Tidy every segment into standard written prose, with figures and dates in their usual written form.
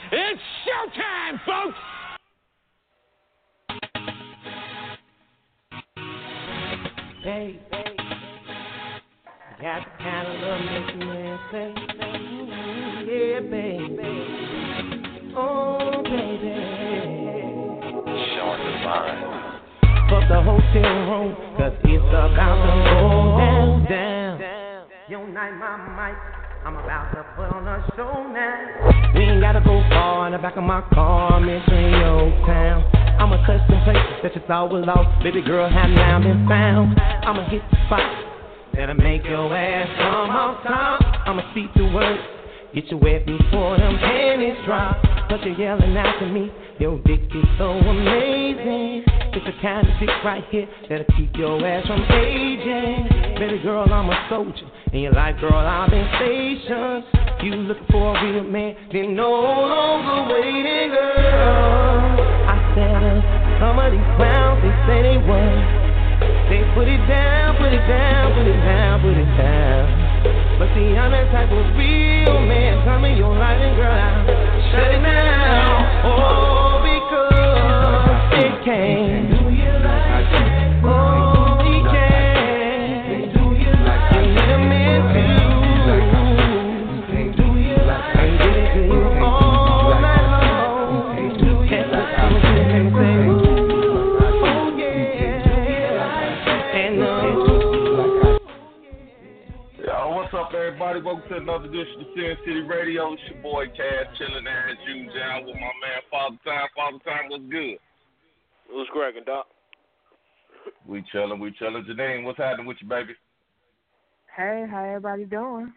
It's showtime, folks! Baby, got the kind of love makes a man say, yeah, baby. Oh, baby. Short divine. Fuck the hotel room, cause it's about to go down. Your night, my mic, I'm about to put on a show now. We ain't gotta go far in the back of my car, I'm entering your town. I'm a custom place that you thought was lost. Baby girl, have now been found. I'ma hit the spot that'll make your ass come off top. I'ma speak the words, get you wet before them panties drop. But you're yelling out to me, your dick is so amazing. It's the kind of dick right here that'll keep your ass from aging. Baby girl, I'm a soldier. In your life, girl, I've been stationed. You looking for a real man, then no longer waiting, girl. I said, some of these clowns, they say they won. They put it down, put it down, put it down, put it down. But see, I'm that type of real man. Come in your life and girl, I'll shut it down. Oh, because it can. Do you like that? Oh, he can. Do you like that? You need a man too. Do you like that? And get it to you all night long. Do you like that? What's up, everybody? Welcome to another edition of Sin City Radio. It's your boy Cass, chilling there in June Town with my man Father Time. Father Time, what's good? What's cracking, Doc? We chilling. Janine, what's happening with you, baby? Hey, how everybody doing?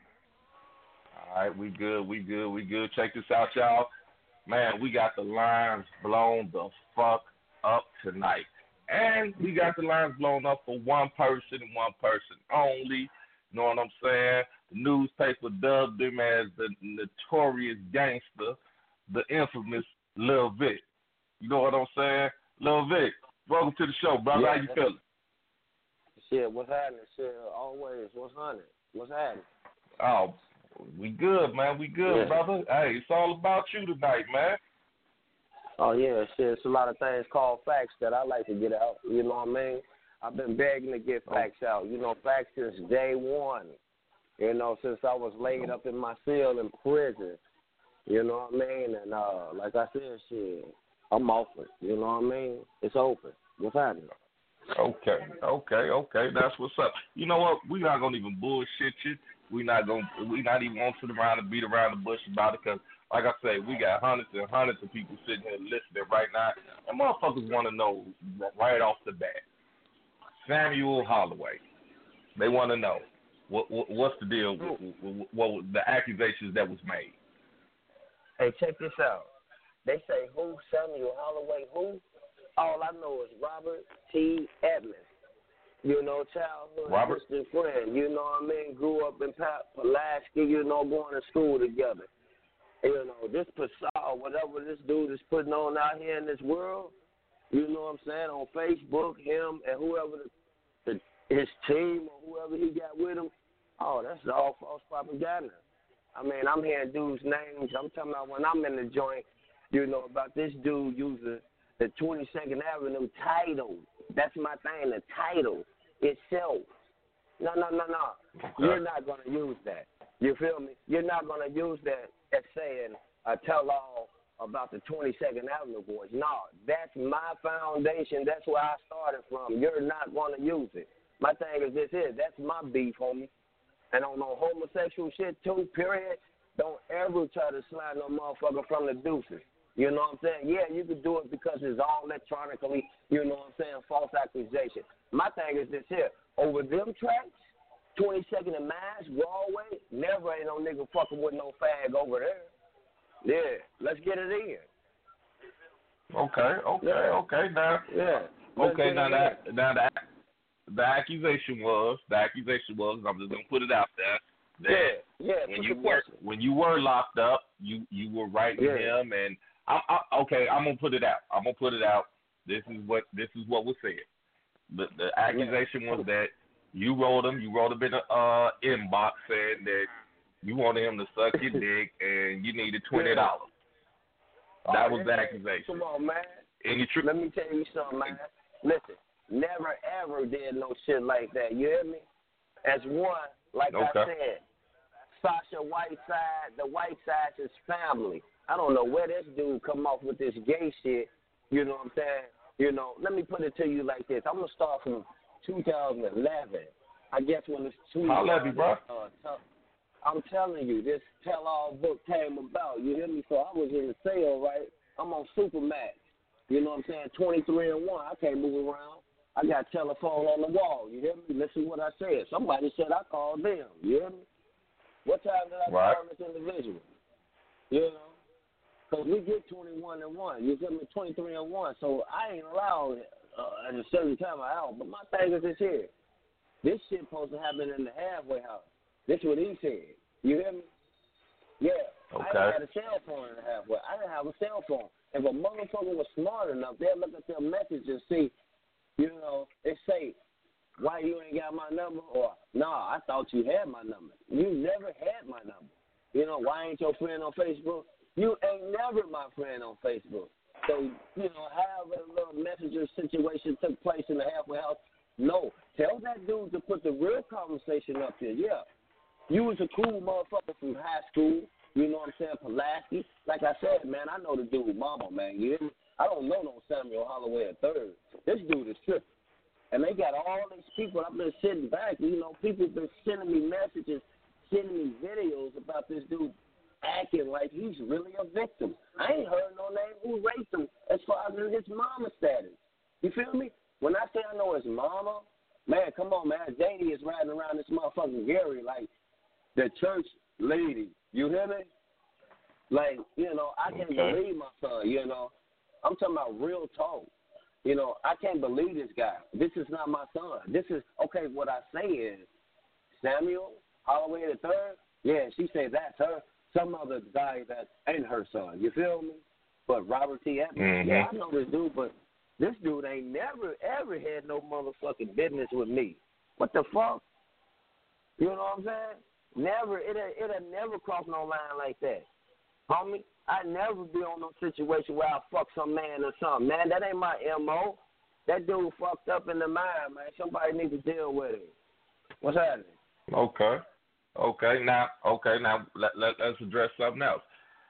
All right, we good. Check this out, y'all. Man, we got the lines blown the fuck up tonight. And we got the lines blown up for one person and one person only. You know what I'm saying? The newspaper dubbed him as the notorious gangster, the infamous Lil Vic. You know what I'm saying? Lil Vic, welcome to the show, brother. Yeah. How you feeling? Shit, what's happening? Shit, always. What's happening? What's happening? Oh, we good, man. We good, brother. Hey, it's all about you tonight, man. Oh, yeah, shit. It's a lot of things called facts that I like to get out. You know what I mean? I've been begging to get facts out. You know, facts since day one. You know, since I was laid up in my cell in prison. You know what I mean? And like I said, shit, I'm off it. You know what I mean? It's open. What's happening? Okay. That's what's up. You know what? We're not gonna even bullshit you. We not even gonna sit around and beat around the bush about it, because, like I say, we got hundreds and hundreds of people sitting here listening right now, and motherfuckers want to know right off the bat. Samuel Holloway. They want to know what's the deal with the accusations that was made. Hey, check this out. They say who? Samuel Holloway who? All I know is Robert T. Edmonds. You know, childhood distant friend. You know what I mean? Grew up in Pulaski, you know, going to school together. You know, this Pascal, whatever this dude is putting on out here in this world, you know what I'm saying, on Facebook, him and whoever his team or whoever he got with him, oh, that's all false propaganda. I mean, I'm hearing dudes' names. I'm talking about when I'm in the joint, you know, about this dude using the 22nd Avenue title. That's my thing, the title itself. No. Okay. You're not going to use that. You feel me? You're not going to use that as saying a tell-all about the 22nd Avenue boys. No, that's my foundation. That's where I started from. You're not going to use it. My thing is this here. That's my beef, homie. And on no homosexual shit, too, period, don't ever try to slide no motherfucker from the deuces. You know what I'm saying? Yeah, you could do it because it's all electronically, you know what I'm saying, false accusation. My thing is this here. Over them tracks, 22nd and Mass, Broadway, never ain't no nigga fucking with no fag over there. Yeah, let's get it in. Okay. Now, the accusation was, I'm just gonna put it out there, that when you were locked up, you were writing him, and I'm gonna put it out. This is what was said. The accusation was that you wrote him in the inbox saying that you wanted him to suck your dick and you needed $20. That was the accusation. Come on, man. Any truth? Let me tell you something, man. Listen, never ever did no shit like that. You hear me? As one, like I said, Sasha Whiteside, the Whiteside's his family. I don't know where this dude come off with this gay shit. You know what I'm saying? You know, let me put it to you like this. I'm going to start from 2011. I guess when it's 2011. bro. I'm telling you, this tell-all book came about. You hear me? So I was in the sale, right? I'm on Supermax. You know what I'm saying? 23-1. I can't move around. I got telephone on the wall. You hear me? Listen to what I said. Somebody said I called them. You hear me? What time did I call this individual? You know? Because we get 21-1. You feel me? 23-1. So I ain't allowed at a certain time of hour. But my thing is this here. This shit supposed to happen in the halfway house. This what he said. You hear me? Yeah. Okay. I didn't have a cell phone in the halfway. I didn't have a cell phone. If a motherfucker was smart enough, they'll look at their message and see, you know, it say, why you ain't got my number? Or, nah, I thought you had my number. You never had my number. You know, why ain't your friend on Facebook? You ain't never my friend on Facebook. So, you know, however a little messenger situation took place in the halfway house, no. Tell that dude to put the real conversation up there. Yeah. You was a cool motherfucker from high school. You know what I'm saying? Pulaski. Like I said, man, I know the dude mama, man. You hear me? I don't know no Samuel Holloway III. This dude is tripping. And they got all these people. I've been sitting back. You know, people been sending me messages, sending me videos about this dude acting like he's really a victim. I ain't heard no name who raped him as far as his mama status. You feel me? When I say I know his mama, man, come on, man. Zadie is riding around this motherfucking Gary like the church lady. You hear me? Like, you know, I can't believe my son, you know. I'm talking about real talk. You know, I can't believe this guy. This is not my son. This is, okay, what I say is, Samuel Holloway III, yeah, she says that's her. Some other guy that ain't her son. You feel me? But Robert T. Edmonds, yeah, I know this dude, but this dude ain't never, ever had no motherfucking business with me. What the fuck? You know what I'm saying? Never, it'll never cross no line like that. Homie, I never be on no situation where I fuck some man or something. Man, that ain't my M.O. That dude fucked up in the mind, man. Somebody needs to deal with it. What's happening? Okay. Now, let's address something else.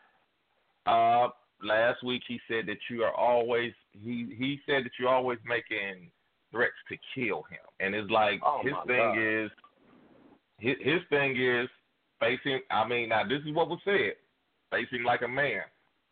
Last week he said that you are always he said that you're always making threats to kill him, and it's like his thing is facing. I mean, now this is what was said: facing like a man,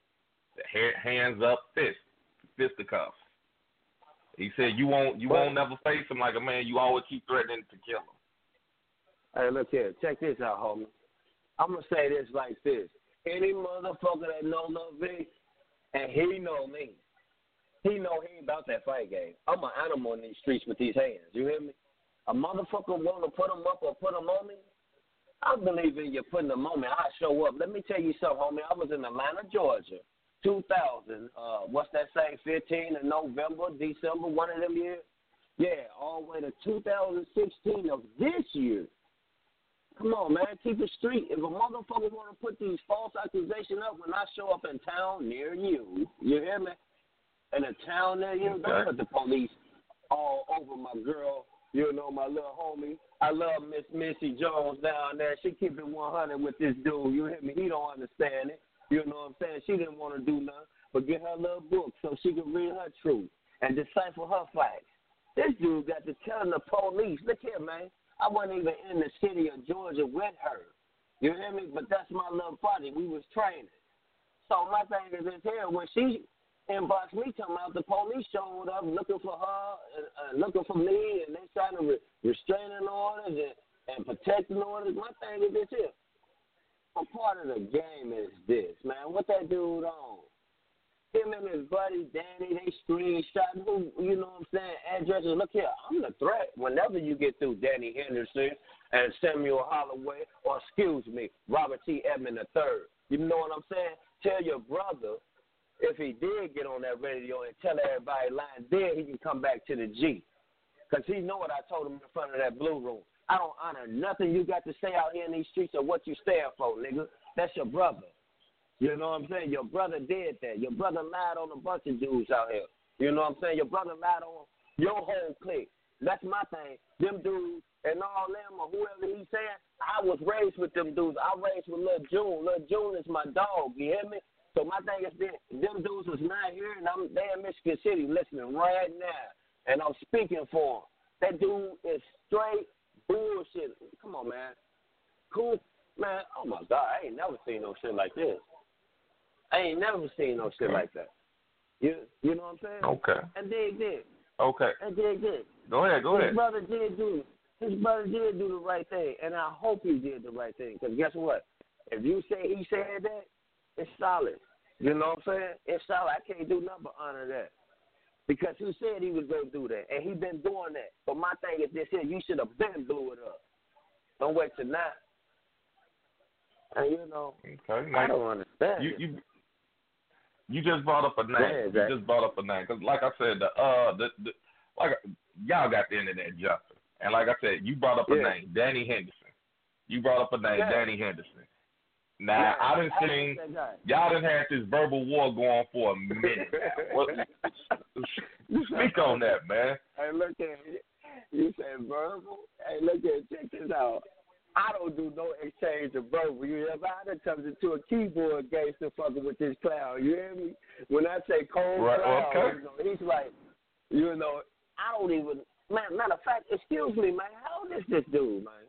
hands up, fisticuffs. He said you won't never face him like a man. You always keep threatening to kill him. Hey, look here. Check this out, homie. I'm going to say this like this. Any motherfucker that know Lil V, and he know me, he know he ain't about that fight game. I'm an animal in these streets with these hands. You hear me? A motherfucker want to put them up or put them on me, I believe in you putting them on me. I show up. Let me tell you something, homie. I was in Atlanta, Georgia, 2000. What's that say? 15 in November, December, one of them years? Yeah, all the way to 2016 of this year. Come on, man. Keep it street. If a motherfucker want to put these false accusations up when I show up in town near you, you hear me? In a town near you, don't put the police all over my girl, you know, my little homie. I love Miss Missy Jones down there. She keep it 100 with this dude. You hear me? He don't understand it. You know what I'm saying? She didn't want to do nothing but get her little book so she could read her truth and decipher her facts. This dude got to telling the police, look here, man. I wasn't even in the city of Georgia with her. You hear me? But that's my little party. We was training. So my thing is this here. When she inboxed me talking about the police showed up looking for her and looking for me, and they signing restraining orders and protecting orders, my thing is this here. A part of the game is this, man. What that dude on? Him and his buddy Danny, they screenshot who, you know what I'm saying, addresses. Look here, I'm the threat. Whenever you get through Danny Henderson and Samuel Holloway, or excuse me, Robert T. Edmonds III, you know what I'm saying? Tell your brother, if he did get on that radio and tell everybody lying, then he can come back to the G. Because he know what I told him in front of that blue room. I don't honor nothing you got to say out here in these streets or what you stand for, nigga. That's your brother. You know what I'm saying? Your brother did that. Your brother lied on a bunch of dudes out here. You know what I'm saying? Your brother lied on your whole clique. That's my thing. Them dudes and all them or whoever he's saying, I was raised with them dudes. I raised with Lil June. Lil June is my dog. You hear me? So my thing is them dudes was not here, and I'm there in Michigan City listening right now, and I'm speaking for him. That dude is straight bullshit. Come on, man. Cool, man. Oh, my God. I ain't never seen no shit like this. I ain't never seen no shit like that. You know what I'm saying? Okay. And dig did. Okay. And dig did. Go ahead. His brother did do the right thing, and I hope he did the right thing. Because guess what? If you say he said that, it's solid. You know what I'm saying? It's solid. I can't do nothing but honor that. Because he said he was going to do that, and he been doing that. But my thing is this here, you should have been blew it up. Don't wait till now. And, you know, okay, I don't understand. You just brought up a name. You just brought up a name. Because like I said, like y'all got the internet jumping. And like I said, you brought up a name, Danny Henderson. You brought up a name, Danny Henderson. Now, I done seen, y'all done had this verbal war going for a minute now. Speak on that, man. Hey, look at it. You said verbal? Hey, look at it. Check this out. I don't do no exchange of verbal. You hear me? I done turned into a keyboard gangster fucking with this clown. You hear me? When I say cold clown, you know, he's like, you know, I don't even, matter of fact, excuse me, man, how old is this dude, man?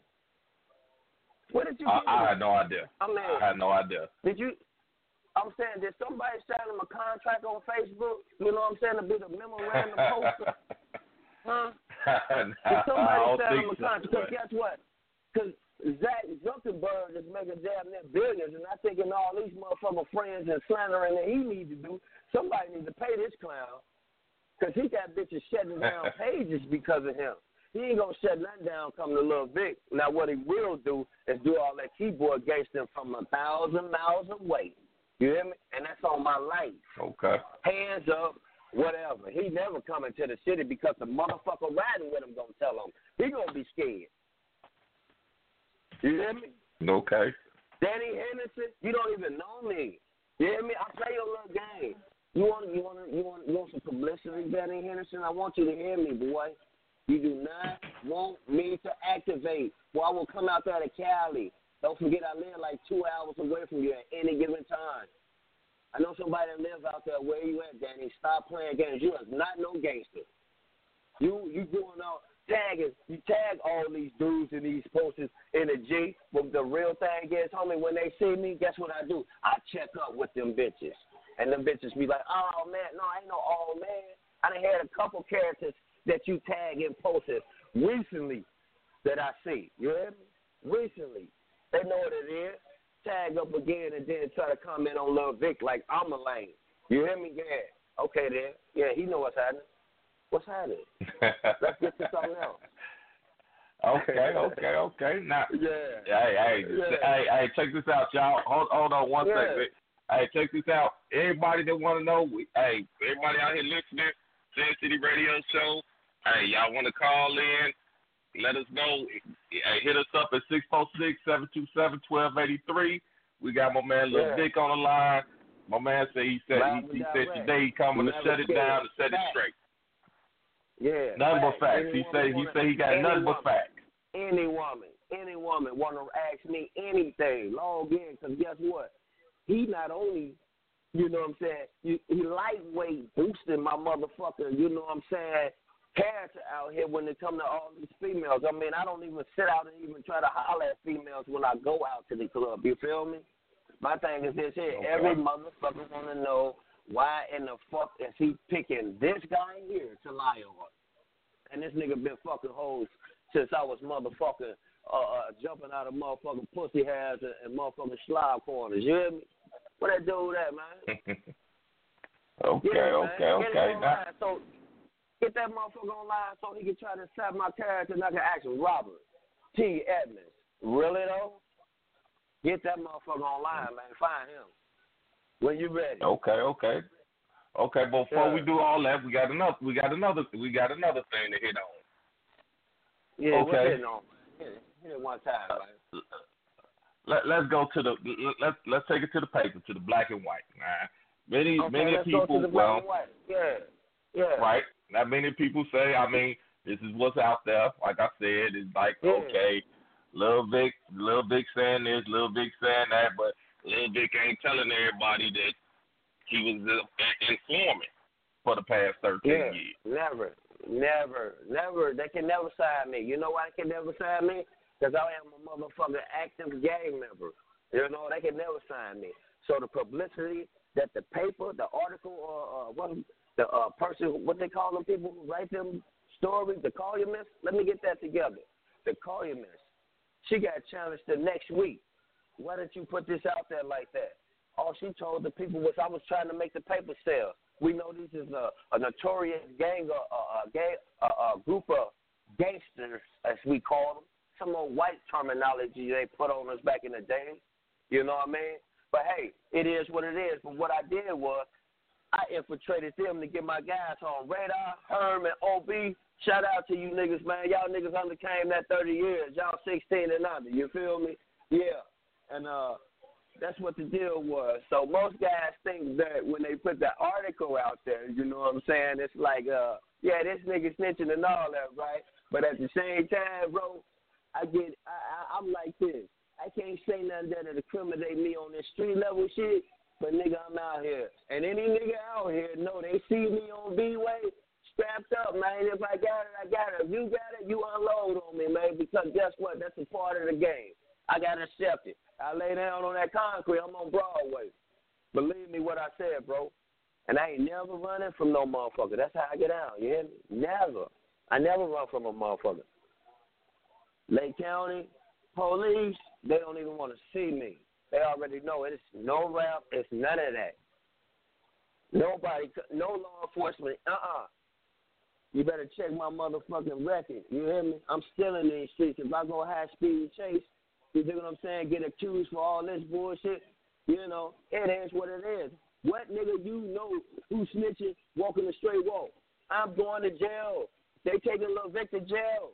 What did you do? I had no idea. I had no idea. I'm saying, did somebody sign him a contract on Facebook? You know what I'm saying? To be the memorandum poster? Huh? Did somebody sign him a contract? Because guess what? Because Zach Zuckerberg is making damn near billions, and I think in all these motherfucking friends and slandering that he needs to do, somebody needs to pay this clown. Because he got bitches shutting down pages because of him. He ain't going to shut nothing down coming to Lil Vic. Now, what he will do is do all that keyboard gangster from 1,000 miles away. You hear me? And that's on my life. Okay. Hands up, whatever. He never coming to the city because the motherfucker riding with him going to tell him. He going to be scared. You hear me? Okay. Danny Henderson, you don't even know me. You hear me? I play your little game. You want some publicity, Danny Henderson? I want you to hear me, boy. You do not want me to activate. Well, I will come out there to Cali. Don't forget I live like 2 hours away from you at any given time. I know somebody that lives out there. Where you at, Danny? Stop playing games. You are not no gangster. You doing all tagging. You tag all these dudes and these posters in a G. But the real thing is, homie, when they see me, guess what I do? I check up with them bitches. And them bitches be like, oh, man, no, I ain't no old man. I done had a couple characters that you tag and posted recently that I see. You hear me? Recently. They know what it is. Tag up again and then try to comment on Lil Vic like I'm a lame. You hear me? Yeah. Okay, then. Yeah, he know what's happening. What's happening? Let's get to something else. Okay. Now, hey, check this out, y'all. Hold on one second. Hey, check this out. Everybody that want to know, everybody out here listening, Sin City Radio Show, hey, y'all want to call in, let us know. Hey, hit us up at 646-727-1283. We got my man Lil Dick on the line. My man said he said today he coming to shut it down and set it straight. Yeah. Nothing but facts. He said he got nothing but facts. Any woman want to ask me anything, log in, because guess what? He not only, you know what I'm saying, he lightweight boosting my motherfucker, you know what I'm saying, character out here when it come to all these females. I mean, I don't even sit out and even try to holler at females when I go out to the club. You feel me? My thing is this here. Okay. Every motherfucker want to know why in the fuck is he picking this guy here to lie on. And this nigga been fucking hoes since I was motherfucking jumping out of motherfucking pussy hairs and motherfucking slob corners. You hear me? What that dude at, man? Okay. So get that motherfucker online so he can try to sap my character and I can ask him, Robert T. Edmonds. Really, though? Get that motherfucker online, man. Find him. When you ready. Okay. Before we do all that, we got another thing to hit on. Yeah, we're hitting on. Hit it one time, man. let's go to the let's take it to the paper, to the black and white. Right? Many people, go to the black and white. Yeah. Right. Now many people say, I mean, this is what's out there. Like I said, it's like okay, Lil Vic saying this, Lil Vic saying that, but Lil Vic ain't telling everybody that he was an informant for the past 13 years. Never. They can never sign me. You know why they can never sign me? Because I am a motherfucking active gang member. You know, they can never sign me. So the publicity that the paper, the article, or the person, what they call them people who write them stories, the columnist, let me get that together. The columnist, she got challenged the next week. Why didn't you put this out there like that? All she told the people was I was trying to make the paper sell. We know this is a notorious gang, a group of gangsters, as we call them. Some old white terminology they put on us back in the day. You know what I mean? But, hey, it is what it is. But what I did was I infiltrated them to get my guys on. Radar, Herman, OB, shout out to you niggas, man. Y'all niggas undercame that 30 years. Y'all 16 and under. You feel me? Yeah. And that's what the deal was. So most guys think that when they put the article out there, you know what I'm saying, it's like, yeah, this nigga snitching and all that, right? But at the same time, bro, I'm like this. I can't say nothing that'll incriminate me on this street level shit, but nigga, I'm out here. And any nigga out here know they see me on B-Way strapped up, man. If I got it, I got it. If you got it, you unload on me, man, because guess what? That's a part of the game. I got to accept it. I lay down on that concrete. I'm on Broadway. Believe me what I said, bro. And I ain't never running from no motherfucker. That's how I get out. You hear me? Never. I never run from a motherfucker. Lake County police, they don't even want to see me. They already know it. It's no rap. It's none of that. Nobody, no law enforcement. You better check my motherfucking record. You hear me? I'm still in these streets. If I go high-speed chase, you dig what I'm saying, get accused for all this bullshit, you know, it is what it is. What nigga you know who snitching walking the straight walk? I'm going to jail. They taking Lil Vic to jail.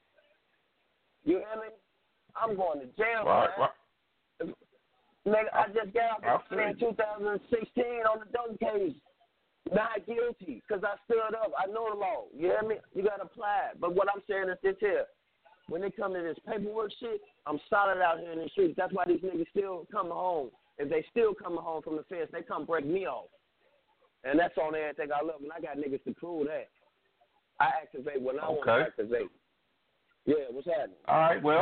You hear me? I'm going to jail, man. Nigga, I just got out in 2016 on the dope case. Not guilty, because I stood up. I know the law. You hear me? You got to apply it. But what I'm saying is this here. When they come to this paperwork shit, I'm solid out here in the streets. That's why these niggas still coming home. If they still coming home from the fence, they come break me off. And that's on everything I love, and I got niggas to prove that. I activate when I want to activate. Yeah, what's happening? All right, well,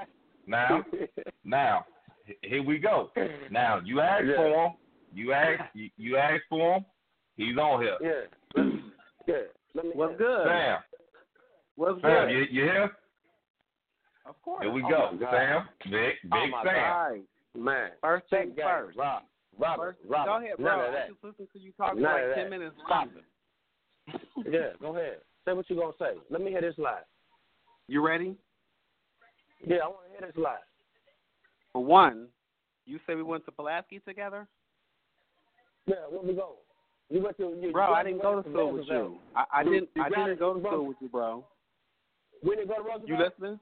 now, here we go. Now, you asked for him. You asked for him. He's on here. Yeah. What's good? Sam. What's Sam, good? you here? Of course. Here we go. Sam, Big Sam. God. Man. First thing first. Robert. Go ahead, bro. I just listened to you talk for like 10 minutes. Stop it. Yeah, go ahead. Say what you going to say. Let me hear this line. You ready? Yeah, I want to hear this line. For one, you said we went to Pulaski together? Yeah, where we going? You went to bro, I didn't go to school with you. I didn't go to school with you, bro. We didn't go to Roosevelt? You listening?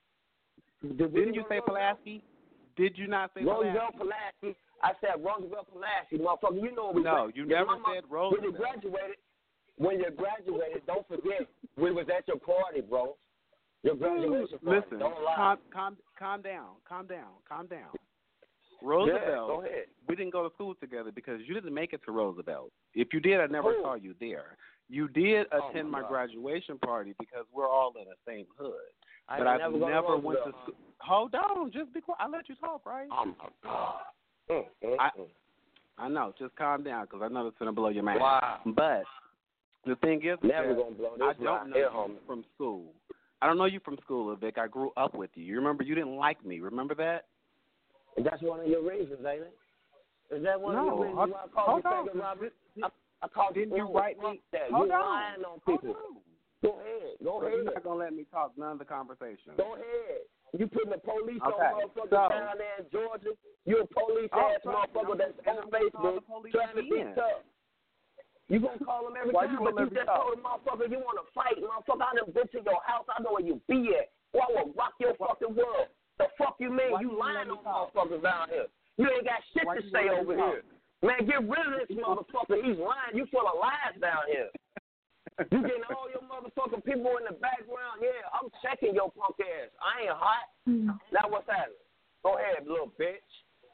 Didn't you say Pulaski? Did you not say Roosevelt Pulaski? I said Roosevelt Pulaski, motherfucker. You know what we No, you never said Roosevelt. When you graduated, don't forget, we was at your party, bro. Your graduation party. Listen, don't lie. calm down. Roosevelt, go ahead. We didn't go to school together because you didn't make it to Roosevelt. If you did, I never saw you there. You did attend my graduation party because we're all in the same hood. But I never went to school. Hold on, just be quiet. I let you talk, right? Oh, my God. I know. Just calm down because I know it's going to blow your mind. Wow. But the thing is, never gonna blow this. I don't know you from school. I don't know you from school, Vic. I grew up with you. You remember you didn't like me. Remember that? And that's one of your reasons, ain't it? Is that one of your reasons why I called you Faggot Robert? I called you. Didn't you write me? You lying on people. Go ahead. You're not going to let me talk none of the conversation. Go ahead. You putting the police on motherfuckers down there in Georgia. You a police-ass motherfucker that's on Facebook trying to be tough. You going to call them every time, but you just told a motherfucker you want to fight. Motherfucker, I done been to your house. I know where you be at. Or I will rock your fucking world. The fuck you mean? Why You lying on motherfuckers down here. You ain't got shit to say over here. Man, get rid of this motherfucker. He's lying. You full of lies down here. You getting all your motherfucking people in the background. Yeah, I'm checking your punk ass. I ain't hot. Now what's happening? Go ahead, little bitch.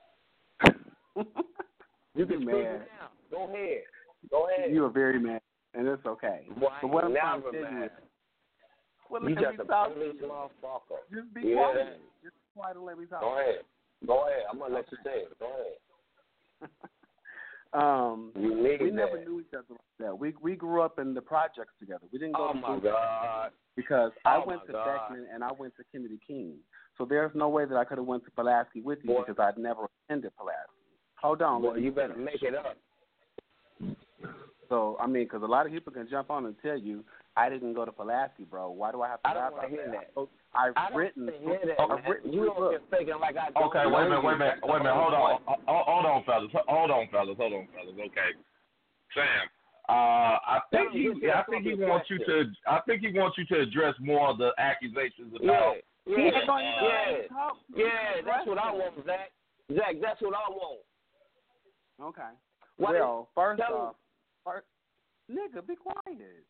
You can speak it now. Go ahead. You are very mad, and it's okay. Boy, but what I'm never trying to tell you is, you just a police motherfucker. Just be quiet. Just be quiet and let me talk. Go ahead. I'm going to let you say it. Go ahead. We never knew each other like that. We grew up in the projects together. We didn't go to school God. Because I went to Beckman and I went to Kennedy King. So there's no way that I could have went to Pulaski with you because I'd never attended Pulaski. Hold on. Well, you better make it up. So, I mean, because a lot of people can jump on and tell you, I didn't go to Pulaski, bro. Why do I have to lie about that? I've written. You don't get thinking like I don't. Okay, wait a minute. Hold on, fellas. Okay. Sam, I think he wants you to address more of the accusations about. Yeah, that's what I want, Zach. Zach, that's what I want. Okay. Well, first off, nigga, be quiet.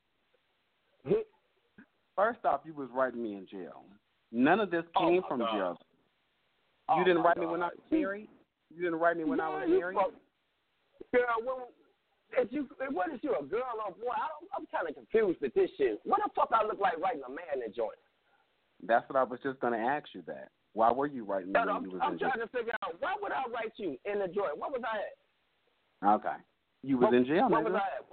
First off, you was writing me in jail. None of this came from jail. You didn't write me when I was married? You didn't write me when I was married? Girl, what is you, a girl or boy? I'm kind of confused with this shit. What the fuck I look like writing a man in joint? That's what I was just going to ask you that. Why were you writing me when you was in jail? I'm trying to figure out, why would I write you in the joint? What was I at? Okay. You was in jail, What was I at?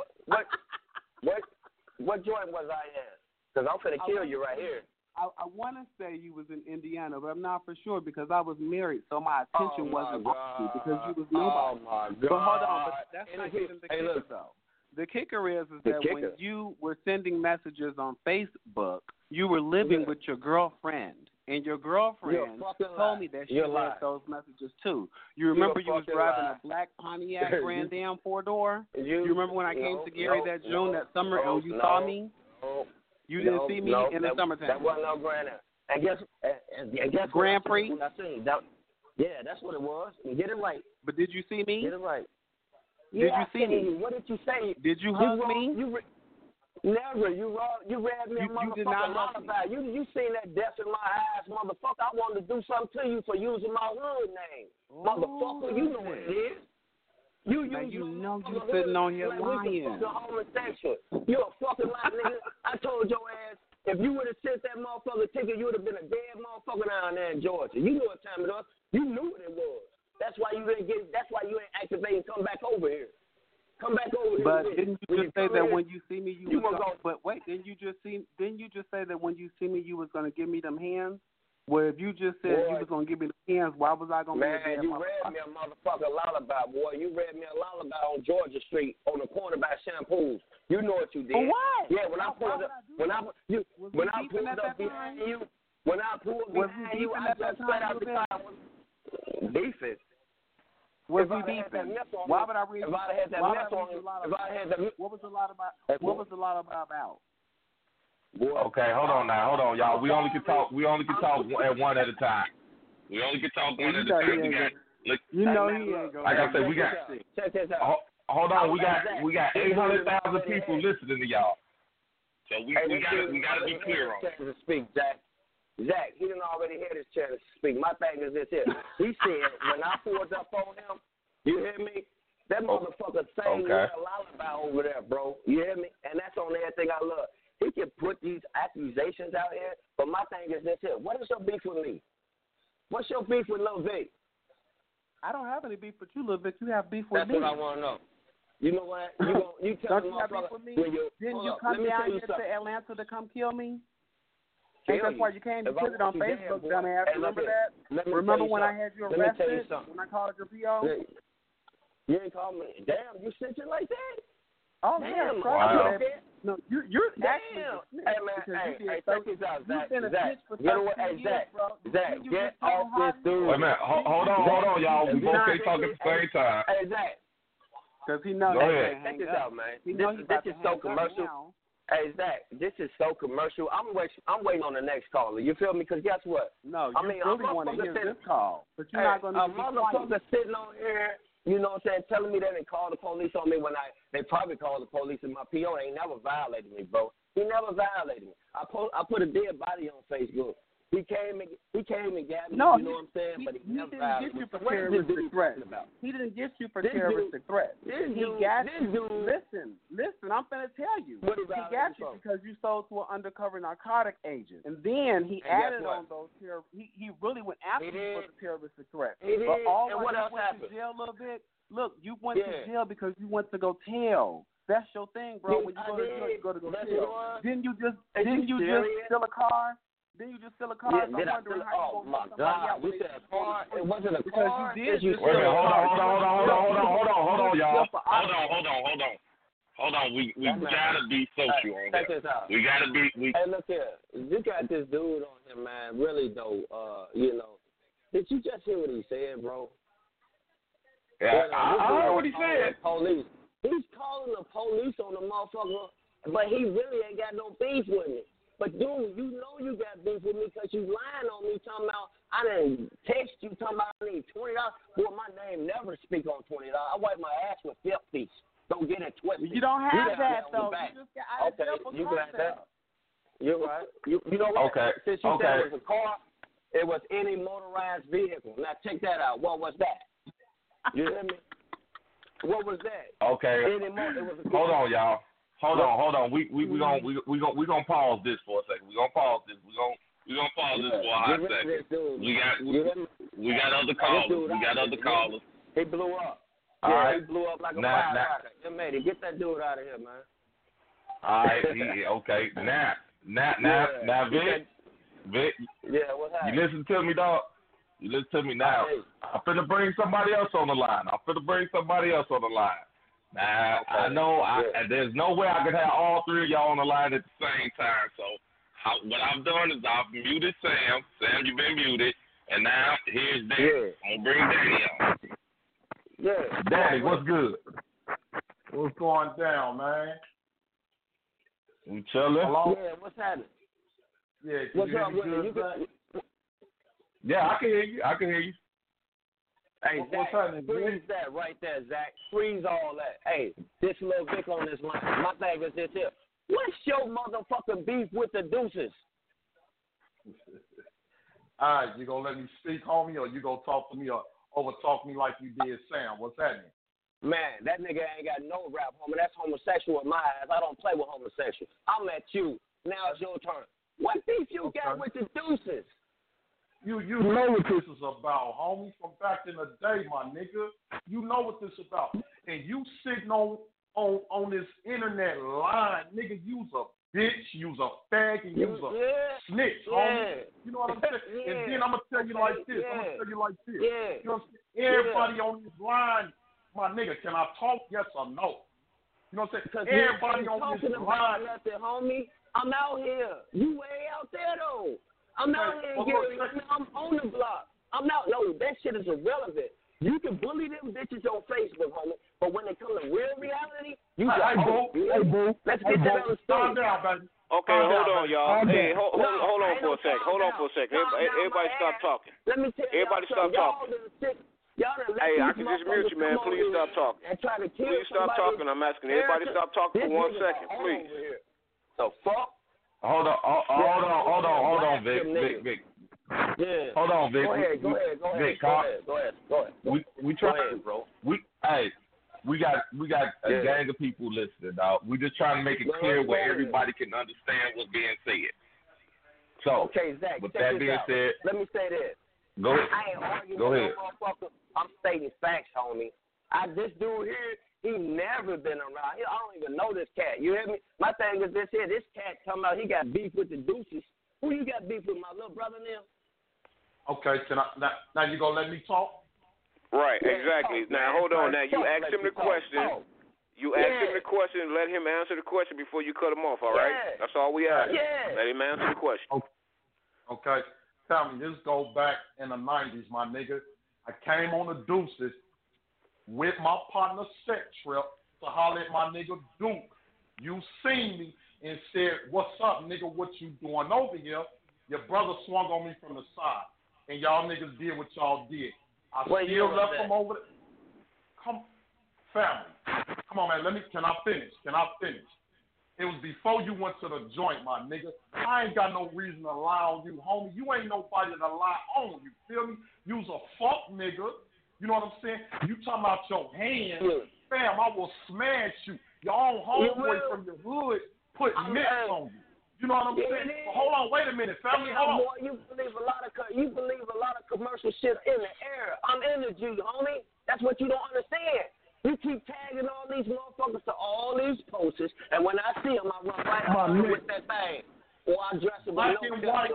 What joint was I in? Because I'm finna kill you right here. I want to say you was in Indiana, but I'm not for sure because I was married, so my attention wasn't on you because you was nobody. Oh, my God. But hold on, but that's not even the kicker, though. The kicker is that when you were sending messages on Facebook, you were living with your girlfriend. And your girlfriend told me that she read those messages, too. You remember you was driving a black Pontiac Grand Am 4-door? You remember when I came to Gary that June, that summer, and you saw me? You didn't see me in the summertime. That wasn't no Grand Am. And guess Grand Prix? Yeah, that's what it was. Get it right. But did you see me? Get it right. Did you see me? What did you say? Did you hug me? Never. You read me a motherfucking lullaby. You seen that death in my eyes, motherfucker. I wanted to do something to you for using my hood name. Motherfucker, you know what it is. You sitting on here lying. You a fucking lie, nigga. I told your ass, if you would have sent that motherfucker ticket, you would have been a dead motherfucker down there in Georgia. You knew what time it was. You knew what it was. That's why you ain't activate and come back over here. Come back over here. But didn't you just say that when you see me, you was going? But wait, didn't you just say that when you see me, you was gonna give me them hands? Well, if you just said you was gonna give me the hands, why was I gonna? Man, you read me a motherfucking lullaby, boy. You read me a lullaby on Georgia Street on the corner by Shampoos. You know what you did? What? Yeah, when I pulled up behind you, I just spread out the car. Beefing. Was we beefing? Why would I read? If I had that mess on, what was the lullaby about? Okay, hold on, y'all. We only can talk at one at a time. We only can talk one at a time. He ain't going. Like I said, we got. Check this out. Hold on, we got 800,000 people listening to y'all. So we gotta be clear on it. To speak, Zach, he didn't already hear this chance to speak. My thing is this here. He said when I pulled up on him, you hear me? That motherfucker sang me a lullaby over there, bro. You hear me? And that's on everything I love. He can put these accusations out here, but my thing is this here. What is your beef with me? What's your beef with Lil Vic? I don't have any beef with you, Lil Vic. You have beef with me. That's what I want to know. You know what? You tell me, motherfucker. Didn't you come down here to Atlanta to come kill me? And that's why you came to put it on Facebook, dumbass. Remember that? Remember when I had you arrested? When I called your PO? You ain't called me. Damn, you sent it like that? Oh, damn. Wow. No, you're actually hey, man, check this out, Zach. Get off this dude. Wait a minute. Hold on, y'all. We both can't talk at the same time. Hey, Zach. Because he knows. Check this out, man. This is so commercial. Hey, Zach, this is so commercial. I'm waiting on the next caller. You feel me? Because guess what? No, you really want to hear this call, but you're not going to be quiet. A motherfucker sitting on here, you know what I'm saying, telling me they didn't call the police on me when they probably called the police, and my PO ain't never violated me, bro. He never violated me. I put a dead body on Facebook. He came and got me, no, you know what I'm saying? But he never didn't get you for terroristic threats. He didn't get you for terroristic threats. He got you. Listen, I'm going to tell you. He got you because you sold to an undercover narcotic agent. And then he added on those he really went after you for the terroristic threats. He did. But all and what else happened? To jail a little bit. Look, you went to jail because you went to go tell. That's your thing, bro. When you go to jail, you go to go tell. Didn't you just steal a car? Then you just steal a car. Yeah, did I steal? Oh my God! We said a car. It wasn't a car. Wait a minute. Hold on, y'all. Hold on. We gotta be social on this. We gotta be. Hey, look here. You got this dude on here, man. Really though, you know. Did you just hear what he said, bro? Yeah, I heard what he said. Police. He's calling the police on the motherfucker, but he really ain't got no beef with me. But, dude, you know you got beef with me because you lying on me talking about I didn't text you talking about I need $20. Boy, my name never speak on $20. I wipe my ass with 50. Don't get it twisted. You don't have that, though. You just got out of jail for that. You're right. You know what? Okay. Since you said it was a car, it was any motorized vehicle. Now, check that out. What was that? You hear me? What was that? Okay. It was a hold on, y'all. Hold on. We gonna pause this for a second. We gonna pause this for a hot second. We got other callers. He blew up. All right. He blew up like a firecracker. Get that dude out of here, man. All right. Okay. Now, Vic. Yeah, what happened? You listen to me, dog. You listen to me now. I'm finna bring somebody else on the line. Now, I know there's no way I could have all three of y'all on the line at the same time. So what I've done is I've muted Sam. Sam, you've been muted. And now here's Danny. I'm going to bring Danny on. Yeah. Danny, what's good? What's going down, man? We chilling? Hello? Yeah, what's happening? Yeah, what's up with you? Yeah, I can hear you. Hey, Zach, freeze that right there, Zach. Freeze all that. Hey, this little Vic on this line. My thing is this here. What's your motherfucking beef with the Deuces? All right, you gonna let me speak, homie, or you gonna talk to me or over-talk me like you did Sam? What's happening? Man, that nigga ain't got no rap, homie. That's homosexual in my eyes. I don't play with homosexuals. I'm at you. Now it's your turn. What beef you got with the Deuces? You know what this is about, homie, from back in the day, my nigga. You know what this is about. And you sitting on this internet line, nigga, you's a bitch, you's a fag, and you's a snitch, homie. You know what I'm saying? And then I'm going to tell you like this. You know what I'm saying? Everybody on this line, my nigga, can I talk, yes or no? You know what I'm saying? Everybody on this line. Nothing, homie. I'm out here. You way out there, though. I'm out here I'm on the block. I'm out. No, that shit is irrelevant. You can bully them bitches on Facebook, homie, but when it comes to real reality, you got boo. Let's get that on the Calm down, baby. Okay, hold on, y'all. Hey, hold on for a sec. Hold on for a sec. Everybody stop talking. Let me tell you. Everybody stop talking. Hey, I can just mute you, man. Please stop talking. Please stop talking. I'm asking everybody stop talking for 1 second, please. The fuck? Hold on, Vic. Yeah. Hold on, Vic. Go ahead. Vic, go ahead. We trying, bro. We got a gang of people listening, dog. We just trying to make it clear where everybody can understand what's being said. So, okay, Zach, with that being said, let me say this. Go ahead. I ain't arguing with no motherfucker. I'm stating facts, homie. This dude here, he never been around. I don't even know this cat. You hear me? My thing is this here. This cat talking about he got beef with the Deuces. Who you got beef with, my little brother now? Okay, now you gonna let me talk? Right, exactly. Now hold on. Now you asked him the question. You asked him the question. Let him answer the question before you cut him off. All right? That's all we ask. Let him answer the question. Okay. Tell me, this goes back in the 90s, my nigga. I came on the Deuces with my partner Sex Trip to holler at my nigga Duke. You seen me and said, "What's up, nigga? What you doing over here?" Your brother swung on me from the side, and y'all niggas did what y'all did. I still left him over there. Come, family. Come on, man. Can I finish? It was before you went to the joint, my nigga. I ain't got no reason to lie on you, homie. You ain't nobody to lie on. You feel me? You's a fuck nigga. You know what I'm saying? You talking about your hands. Fam, I will smash you. Your own homeboy from your hood put mitts on you. You know what I'm saying? But hold on, wait a minute, family. Hold on. Boy, you believe a lot of commercial shit in the air. I'm in the G, homie. That's what you don't understand. You keep tagging all these motherfuckers to all these posters, and when I see them, I run right on with that thing. Or I dress them Black and White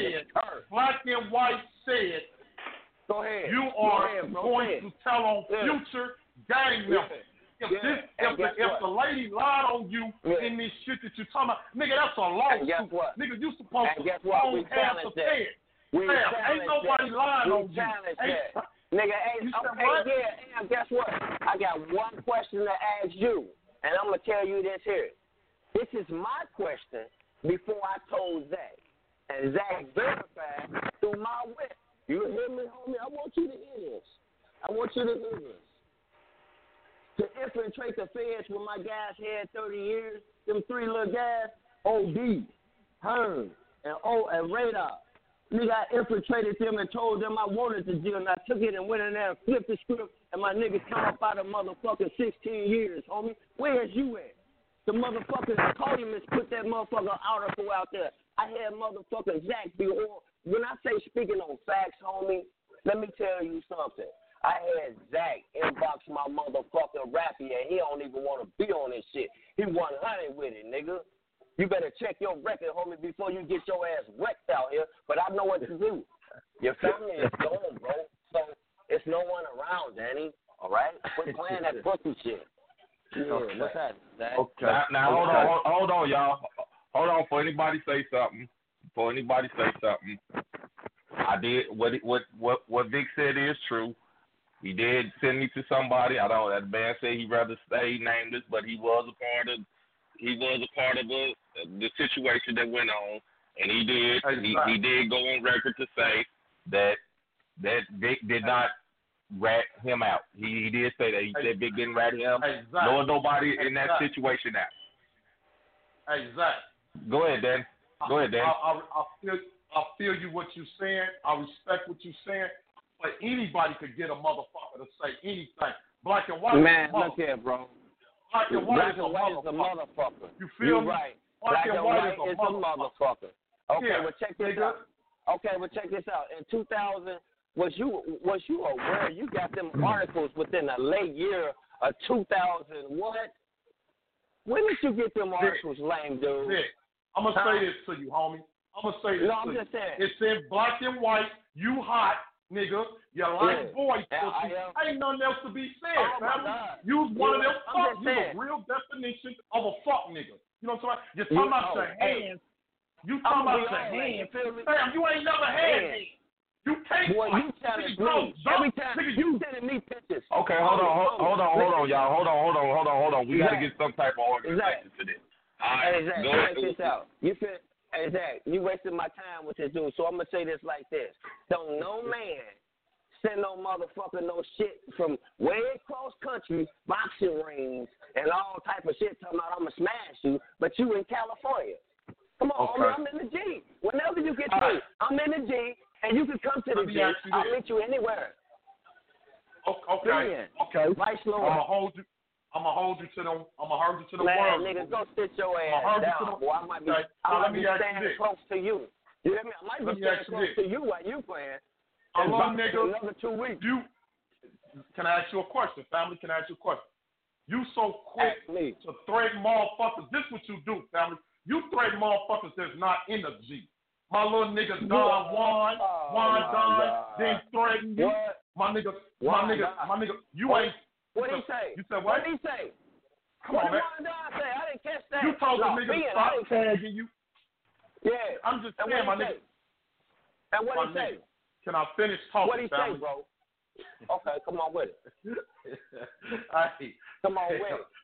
said. Go ahead. You are going to tell on future gang members. If the lady lied on you in this shit that you're talking about, nigga, that's a lawsuit. Nigga, you supposed to own half the fed. Ain't nobody lying on you. Nigga, and guess what? I got one question to ask you, and I'm going to tell you this here. This is my question before I told Zach. And Zach verified through my wit. You hear me, homie? I want you to hear this. To infiltrate the feds when my guys had 30 years, them three little guys, OD, Hearn, and Radar. Nigga, I infiltrated them and told them I wanted the deal, and I took it and went in there and flipped the script, and my niggas come up out of motherfucking 16 years, homie. Where's you at? The motherfuckers columnists put that motherfucker article out there. I had motherfucking Zach be on. When I say speaking on facts, homie, let me tell you something. I had Zach inbox my motherfucking rappy, and he don't even want to be on this shit. He 100 with it, nigga. You better check your record, homie, before you get your ass wrecked out here. But I know what to do. Your family is gone, bro. So it's no one around, Danny. All right? Quit playing that pussy shit. Yeah, what's that, Zach? Okay. Now hold on, y'all. Hold on, before anybody say something. I did what Vic said is true. He did send me to somebody. I don't. That man said he'd rather stay nameless, but he was a part of the situation that went on, and he did. He did go on record to say that Vic did not rat him out. He did say that. He said Vic didn't rat him. Nor nobody in that situation out. Exactly. Go ahead, Dan. I feel you what you're saying. I respect what you're saying. But anybody could get a motherfucker to say anything. Black and white. Man, look here, bro. Black and white is a motherfucker. You feel me? Right. Black and white is a motherfucker. Okay, well check this out. In 2000, was you aware you got them articles within a late year of 2000? What? When did you get them articles, lame dude? I'm gonna say this to you, homie. I'm just saying. It's in black and white. You hot. Nigga, you like boy pussy. Ain't nothing else to be said, family. Use one of them fuck. You the real definition of a fuck nigga. You know what I'm saying? You're talking about your hands. You talking about your hands. Fam, you ain't never had hands. You can't fight. You challenge me. Every time you sending me pictures. Okay, hold on, y'all. Hold on. We gotta get some type of organization to this. All right, go ahead. Check this out. Hey, Zach, you wasted my time with this dude, so I'm going to say this like this. Don't no man send no motherfucker no shit from way across country, boxing rings, and all type of shit talking about I'm going to smash you, but you in California. Come on, homie, I'm in the G. Whenever you get through, I'm in the G, and you can come to the G. I'll meet you anywhere. Okay. Vice Lord. I'm gonna hold you to the man, word. Nigga, go sit your ass down. Boy, I might be standing close to you. You hear me? I might be standing close to you while you playing. Nigga, another 2 weeks. Can I ask you a question, family? You so quick to threaten motherfuckers. This what you do, family. You threaten motherfuckers that's not in the G. My little nigga Don Juan, then threaten you. What? My nigga, you ain't. What did he say? You said what? What did he say? Come on, man. What did Don say? I didn't catch that. You told the nigga to stop tagging you. Yeah. I'm just saying, my nigga. And what did he say? Can I finish talking, what did he say, bro? Okay, come on with it. Hey, come on with it.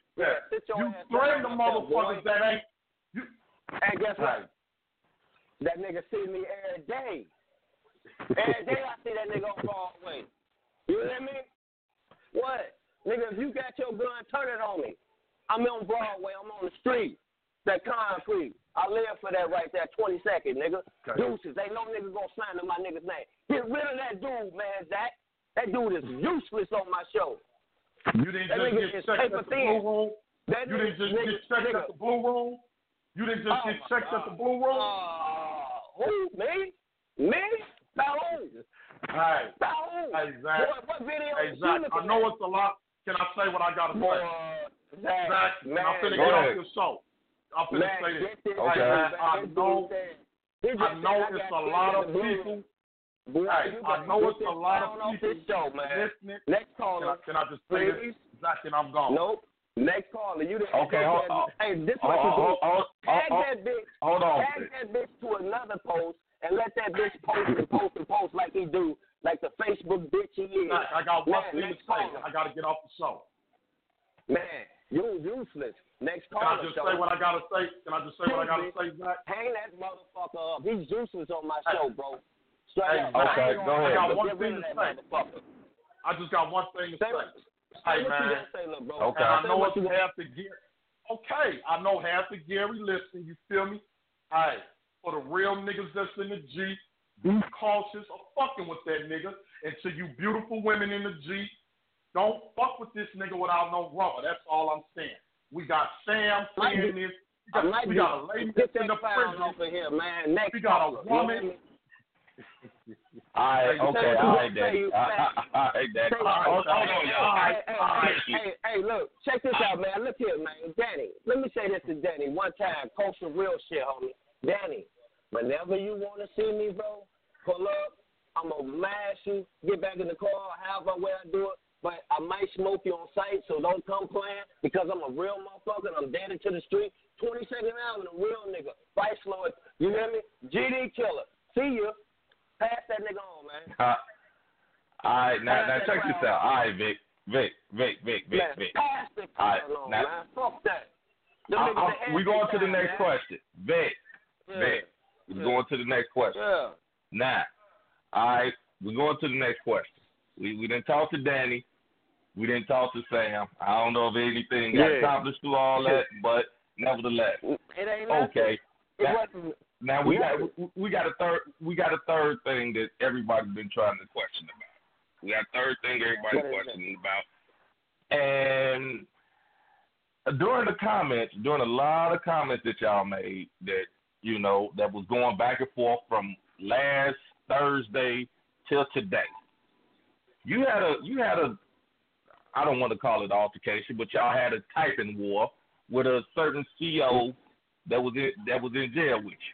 Yeah. You threaten the motherfuckers that ain't. You. And guess what? That nigga see me every day. Every day I see that nigga on Broadway. You hear me? What? Nigga, if you got your gun, turn it on me. I'm on Broadway. I'm on the street. That concrete. I live for that right there, 20 seconds, nigga. Okay. Deuces. Ain't no nigga gonna slander my nigga's name. Get rid of that dude, man, Zach. That dude is useless on my show. You didn't just get checked at the Blue Room? You didn't just get checked at the Blue Room? You didn't just get checked at the Blue Room? Who? Me? Me? About who? Hey. About who? Hey, Zach. What video hey, Zach, I know it's a lot. Can I say what I got to say? Zach, man, I'm finna get off your show. I'm finna say this. Okay. Man, I know it's a lot of people. Hey, I know it's a lot of people listening. Next caller. Can I just say this? Zach, and I'm gone. Nope. Next caller. You didn't. Okay, hey, this what you do. Tag that bitch. Hold on. Tag that bitch to another post and let that bitch post like he do, like the Facebook bitch he is. Zach, I got one thing to say. I got to get off the show. Man, you're useless. Next caller. Can I just say what I got to say? Can I just say what I got to say, Zach? Hang that motherfucker up. He's useless on my show, bro. Hey, okay, go ahead. I got one thing to say. I just got one thing to say. Hey, man. Okay. I know it's half the Gary. Okay, I know half the Gary listening. You feel me? Hey, for the real niggas that's in the Jeep, be cautious of fucking with that nigga. And to you beautiful women in the Jeep, don't fuck with this nigga without no rubber. That's all I'm saying. We got Sam saying this. We got a lady that's in the prison. Over here, man. Next we got a woman. All right, Daddy. Hey, look, check this out, man. Look here, man. Danny, let me say this to Danny one time. Coach some real shit, homie. Danny, whenever you want to see me, bro, pull up. I'm going to mash you, get back in the car, however way I do it. But I might smoke you on sight, so don't come playing because I'm a real motherfucker and I'm dead into the street. 22nd Avenue, a real nigga. Vice Lord, you hear me? GD Killer. See you. Pass that nigga on, man. All right, now check this out. All right, Vic. Pass the killer on, man. Fuck that. We're going to the next question. Vic. We're going to the next question. Yeah. Now, all right, we're going to the next question. We didn't talk to Danny. We didn't talk to Sam. I don't know if anything got accomplished through all that, but nevertheless. It ain't okay. Now we got a third thing that everybody's been trying to question about. We got a third thing everybody's questioning about. And during a lot of comments that y'all made that, you know, that was going back and forth from last Thursday till today. You had a I don't want to call it altercation, but y'all had a typing war with a certain CO that was in jail with you.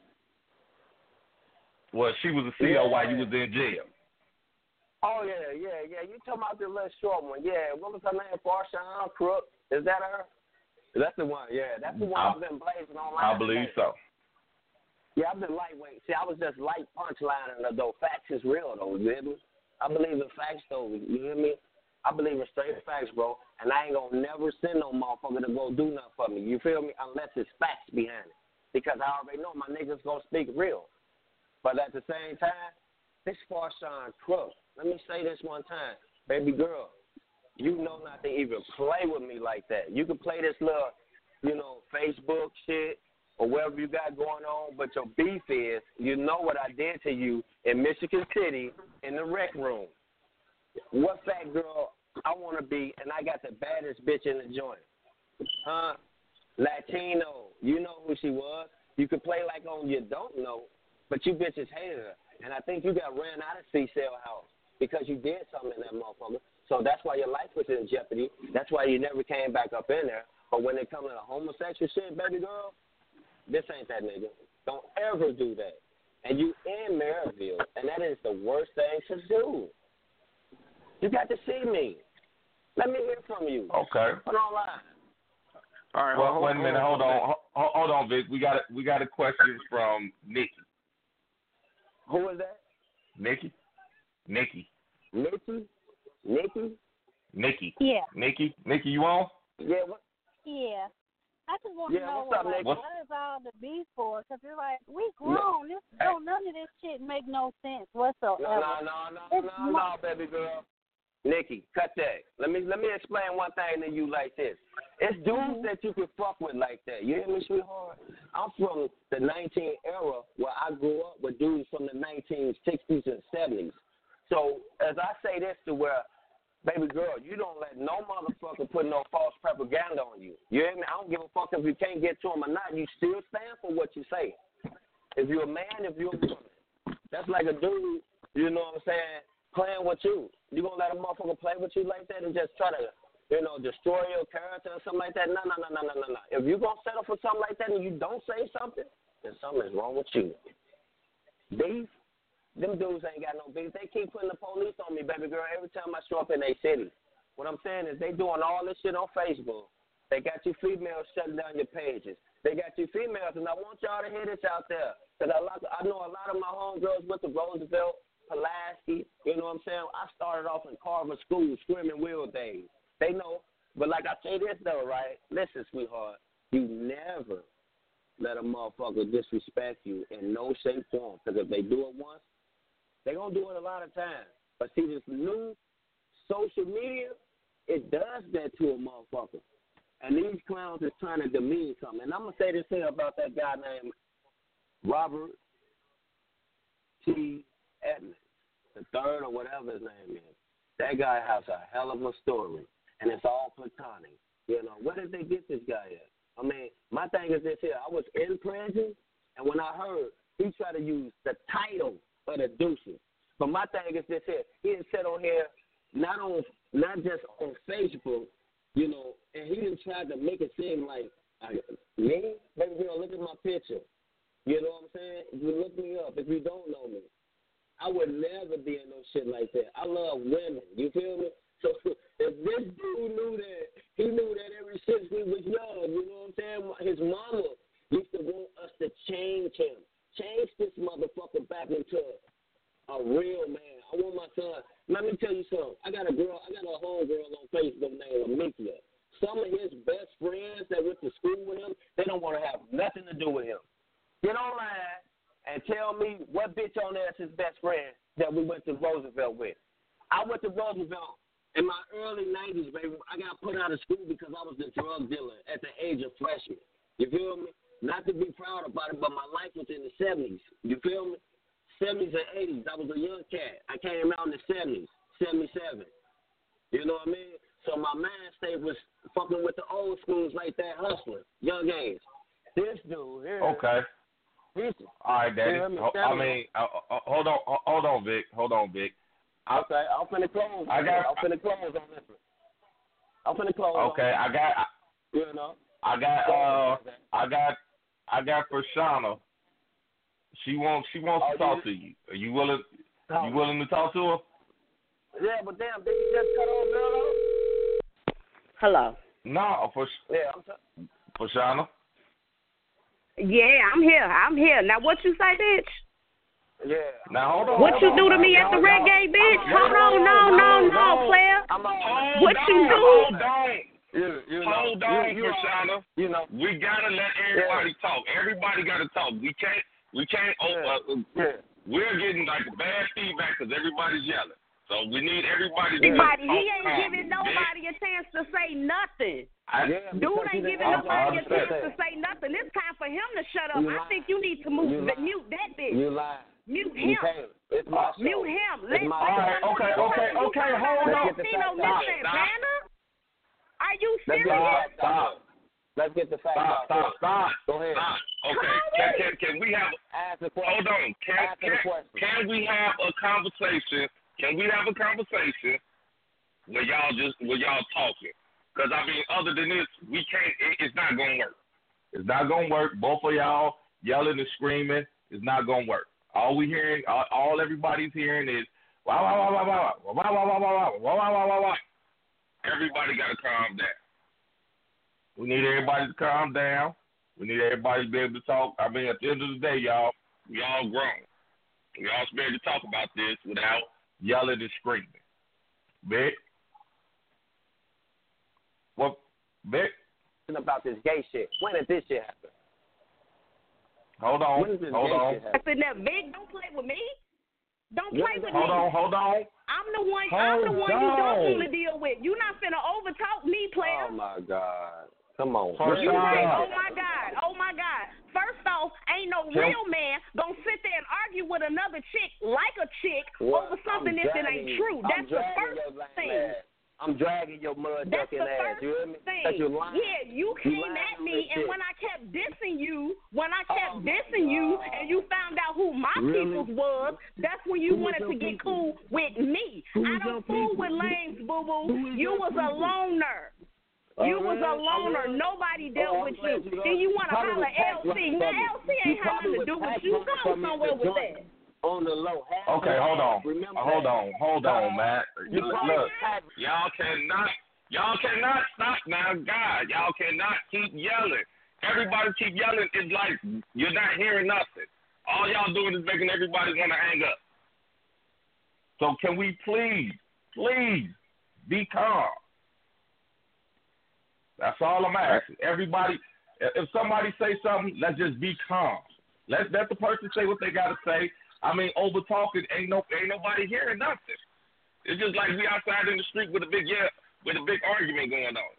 Well, she was a CO while you was in jail. Oh, yeah. You talking about the little short one. Yeah, what was her name? Farshawn Crook. Is that her? That's the one, yeah. That's the one I've been blazing online. I believe so. Yeah, I've been lightweight. See, I was just light punchlining her, though. Facts is real, though, you hear me? I believe in facts, though, you hear me? I believe in straight facts, bro. And I ain't going to never send no motherfucker to go do nothing for me, you feel me? Unless it's facts behind it. Because I already know my niggas going to speak real. But at the same time, this Farshawn Crook, let me say this one time. Baby girl, you know not to even play with me like that. You can play this little, you know, Facebook shit or whatever you got going on, but your beef is, you know what I did to you in Michigan City in the rec room. What fat girl I want to be, and I got the baddest bitch in the joint. Latino, you know who she was. You can play like on you don't know, but you bitches hated her. And I think you got ran out of C-Cell House because you did something in that motherfucker. So that's why your life was in jeopardy. That's why you never came back up in there. But when it comes to the homosexual shit, baby girl, this ain't that nigga. Don't ever do that. And you in Maryville, and that is the worst thing to do. You got to see me. Let me hear from you. Okay. Put on line. All right. Well, wait a minute. Hold on, Vic. We got a question from Nikki. Who is that? Nikki. Nikki? Yeah. Nikki, you on? Yeah, what? Yeah. I just want to know what is all the beef for? Because it's like, we grown. None of this shit make no sense whatsoever. No, baby girl. Nikki, cut that. Let me explain one thing to you like this. It's dudes that you can fuck with like that. You hear me, sweetheart? I'm from the 19th era where I grew up with dudes from the 1960s and 70s. So as I say this to where, baby girl, you don't let no motherfucker put no false propaganda on you. You hear me? I don't give a fuck if you can't get to him or not. You still stand for what you say. If you're a man, if you're a woman. That's like a dude, you know what I'm saying, playing with you. You gonna let a motherfucker play with you like that and just try to, destroy your character or something like that? No. If you gonna settle for something like that and you don't say something, then something is wrong with you. Beef? Them dudes ain't got no beef. They keep putting the police on me, baby girl, every time I show up in their city. What I'm saying is they doing all this shit on Facebook. They got you females shutting down your pages. They got you females, and I want y'all to hear this out there. Because I know a lot of my homegirls went to Roosevelt, Pulaski, you know what I'm saying? I started off in Carver School, screaming wheel days. They know. But like I say this, though, right? Listen, sweetheart, you never let a motherfucker disrespect you in no shape, form. Because if they do it once, they're going to do it a lot of times. But see, this new social media, it does that to a motherfucker. And these clowns is trying to demean something. And I'm going to say this here about that guy named Robert T. Edmonds, the third or whatever his name is. That guy has a hell of a story, and it's all platonic. Where did they get this guy at? I mean, my thing is this here. I was in prison, and when I heard he tried to use the title of the Deuces, but my thing is this here. He didn't sit on here, not just on Facebook, and he didn't try to make it seem like, me? Baby girl, look at my picture. You know what I'm saying? If you look me up, if you don't know me, I would never be in no shit like that. I love women. You feel me? So if this dude knew that, he knew that ever since we was young. You know what I'm saying? His mama used to want us to change him. Change this motherfucker back into a real man. I want my son. Let me tell you something. I got a homegirl on Facebook named Amicia. Some of his best friends that went to school with him, they don't want to have nothing to do with him. Get online and tell me what bitch on there is his best friend that we went to Roosevelt with. I went to Roosevelt in my early 90s, baby. I got put out of school because I was a drug dealer at the age of freshman. You feel me? Not to be proud about it, but my life was in the 70s. You feel me? 70s and 80s. I was a young cat. I came out in the 70s, 77. You know what I mean? So my mind state was fucking with the old schools like that, hustling, young age. This dude here. Okay. All right, Daddy. Hold on, Vic. Okay, I'm finna close. I'm finna close on this one. I'm finna close. Okay, I got Prashana. She wants to talk to you. Are you willing? You willing to talk to her? Yeah, but damn, did you just cut off, girl? Hello. No, Prashana. Yeah, I'm here. Now, what you say, bitch? Yeah. Now, hold on. What you do to me at the reggae, bitch? Hold on, no, player. What you do? Hold on, Prashana. We gotta let everybody talk. Everybody gotta talk. We can't. We're getting like bad feedback because everybody's yelling. So we need everybody to talk. He ain't giving nobody a chance to say nothing. Dude ain't giving nobody a chance to say nothing. It's time for him to shut up. I think you need to mute that bitch. You lie. Mute him. It's my show. Mute him. Okay, hold on. Are you serious? Stop. Let's get the facts out. Stop. Go ahead. Okay. Can we have? Ask the question. Hold on. Can we have a conversation? Can we have a conversation where y'all talking? Because I mean, other than this, we can't. It's not gonna work. It's not gonna work. Both of y'all yelling and screaming. It's not gonna work. All we hearing, all everybody's hearing is wow, wow, wow, wow, wow, wow, wow, wow, wow, wow, wow, wow, wow, wow. Everybody gotta calm down. We need everybody to calm down. We need everybody to be able to talk. I mean, at the end of the day, y'all, we all grown. We all should be able to talk about this without yelling and screaming. Vic? Vic? About this gay shit. When did this shit happen? Hold on. I said, now, Vic, don't play with me. Don't play with me. Hold on. I'm the one you don't want to deal with. You're not finna overtalk me, player. Oh, my God. Come on. You say, oh, my God. First off, ain't no real man gonna sit there and argue with another chick like a chick over something that ain't true. That's the first thing. I'm dragging your mud ducking ass. You hear me? Thing. Yeah, you came at me, and when I kept dissing you, and you found out who my peoples was, that's when you wanted to get cool with me. I don't fool with lames, boo-boo. You was a loner. Nobody dealt with you. Then you want to holler LC. Now, LC ain't had nothing to do with you. Go somewhere with that. On the low. Okay, hold on, man. Look, y'all cannot stop now, God. Y'all cannot keep yelling. Everybody keep yelling. It's like you're not hearing nothing. All y'all doing is making everybody want to hang up. So can we please be calm? That's all I'm asking. Everybody, if somebody say something, let's just be calm. Let the person say what they got to say. I mean, over talking, ain't nobody hearing nothing. It's just like we outside in the street with a big argument going on.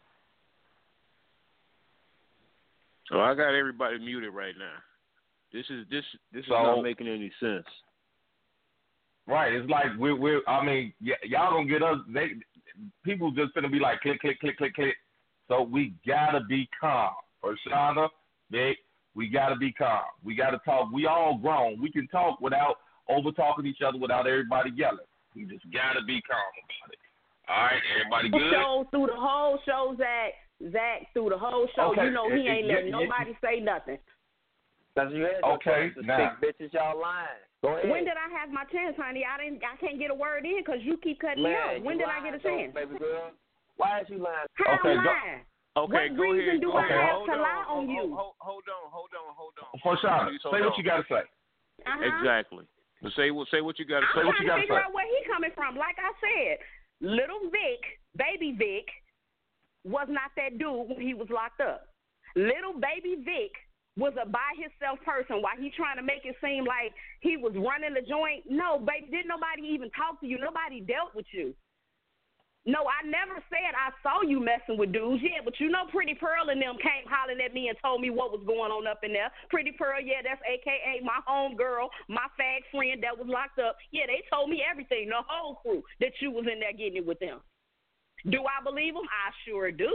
So I got everybody muted right now. This is not making any sense. Right, it's like we're. I mean, y'all gonna get us. People just gonna be like click, click, click, click, click. So we gotta be calm. Prashana, Vic. We got to be calm. We got to talk. We all grown. We can talk without over-talking each other, without everybody yelling. We just got to be calm about it. All right, everybody good? Through the whole show, Zach, through the whole show, okay. You know he ain't letting nobody say nothing. Because you had now. Bitches, y'all lying. Go ahead. When did I have my chance, honey? I can't get a word in because you keep cutting me off. When did I get a chance? Baby girl. Why is you lying? How lying? Okay, what go reason ahead. do I have to lie on you? Hold on. Prashana, say what you got to say. Exactly. Say what you got to say. I'm trying to figure out where he coming from. Like I said, little Vic, baby Vic, was not that dude when he was locked up. Little baby Vic was a by himself person. While he trying to make it seem like he was running the joint. No, baby, didn't nobody even talk to you. Nobody dealt with you. No, I never said I saw you messing with dudes. Yeah, but you know Pretty Pearl and them came hollering at me and told me what was going on up in there. Pretty Pearl, yeah, that's a.k.a. my home girl, my fag friend that was locked up. Yeah, they told me everything, the whole crew, that you was in there getting it with them. Do I believe them? I sure do.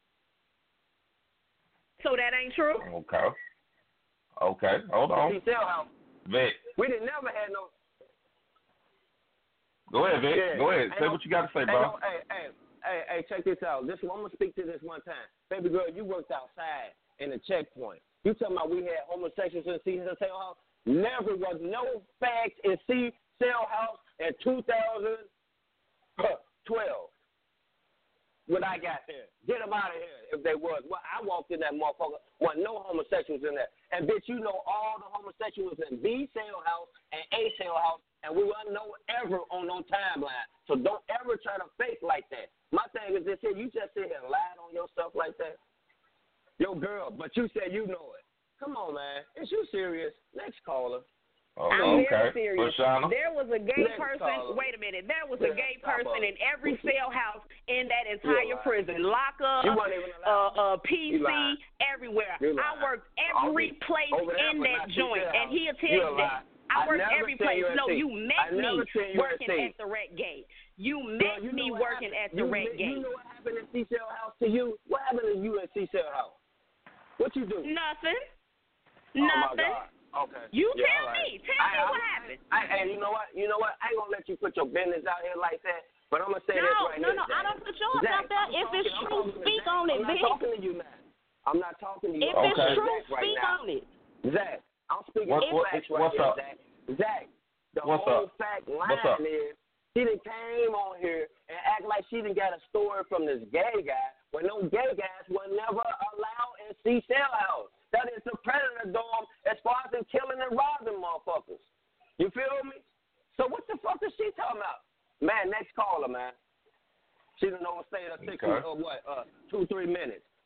So that ain't true? Okay, hold on. Vic. We didn't never had no... Go ahead, Vic. Yeah. Go ahead. Say what you got to say, bro. Hey, check this out. I'm going to speak to this one time. Baby girl, you worked outside in the checkpoint. You talking about we had homosexuals in C Cell House? Never was no facts in C Cell House in 2012. When I got there. Get them out of here if they was. Well, I walked in that motherfucker. Wasn't no homosexuals in there. And, bitch, you know all the homosexuals in B Cell House and A Cell House. And we wasn't no ever on no timeline. So don't ever try to fake like that. My thing is this here, you just sit here and lie on yourself like that. Your girl, but you said you know it. Come on, man. Is you serious? Next caller. I'm very serious. Prashana. There was a gay person. Wait a minute. There was a gay person in every cell house in that entire prison. Lockup, PC, everywhere. I worked every place in that joint. And he'll tell you that. I worked every place. No, you met me working at the Red Gate. You met me working at the Red Gate. You know what happened in C-Cell House to you? What happened to you at C-Cell House? What you do? Nothing. Oh, my God. Okay. You tell me. Tell me what happened. And you know what? I ain't going to let you put your business out here like that. But I'm going to say this right here. No, I don't put yours out there. If it's true, speak on it, bitch. I'm not talking to you now. I'm not talking to you. If it's true, speak on it. Zach. I'm speaking facts right here, Zach. Zach, the whole fact line is she done came on here and act like she done got a story from this gay guy when no gay guys were never allowed in C-Cell House. That is the predator dorm as far as them killing and robbing motherfuckers. You feel me? So what the fuck is she talking about? Man, next caller, man. She done overstayed her 2-3 minutes.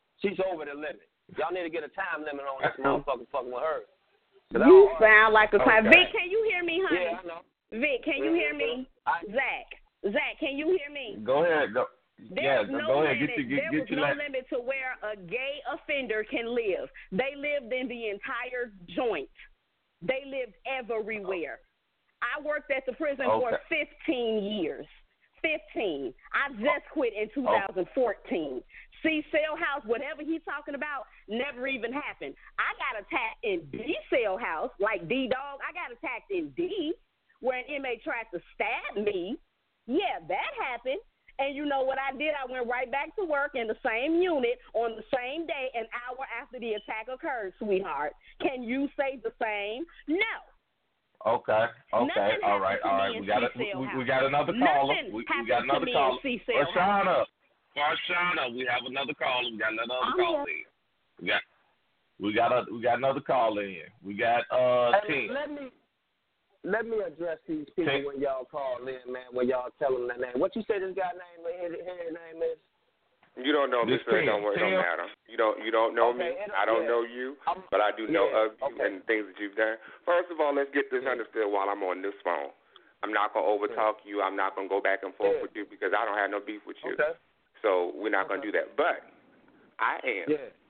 need to get a time limit on this motherfucker fucking with her. You sound like a client. Vic, can you hear me, honey? Yeah, I know. Vic, can you hear me? Zach, can you hear me? Go ahead. Go. There's no go ahead. limit. There was no limit to where a gay offender can live. They lived in the entire joint. They lived everywhere. I worked at the prison for 15 years. 15. I just quit in 2014. See, cell house, whatever he's talking about, never even happened. I got attacked in D cell house, like D-Dog. I got attacked in D, where an inmate tried to stab me. Yeah, that happened. And you know what I did? I went right back to work in the same unit on the same day, an hour after the attack occurred, sweetheart. Can you say the same? No. Okay. All right. We got another caller. We got another caller. Farshana, we have another caller. We got another caller in. We got another caller in. We got Tim. Let me address these people when y'all call in, man. When y'all tell them their name. What you say this guy his name is? You don't know me, so it don't matter. You don't know me. I don't know you, but I do know of you and things that you've done. First of all, let's get this understood while I'm on this phone. I'm not gonna overtalk you. I'm not gonna go back and forth with you because I don't have no beef with you. Okay. So we're not gonna do that. But I am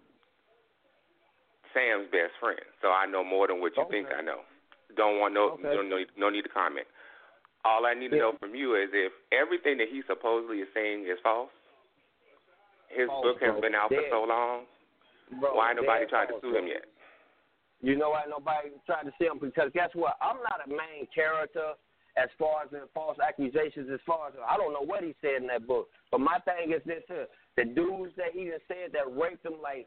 Sam's best friend, so I know more than what you think I know. Don't need to comment. All I need to know from you is if everything that he supposedly is saying is false. His book has been out for so long. Bro, why ain't nobody tried to sue him yet? You know why nobody tried to sue him? Because guess what? I'm not a main character as far as in false accusations. As far as I don't know what he said in that book. But my thing is this here: the dudes that he just said that raped him, like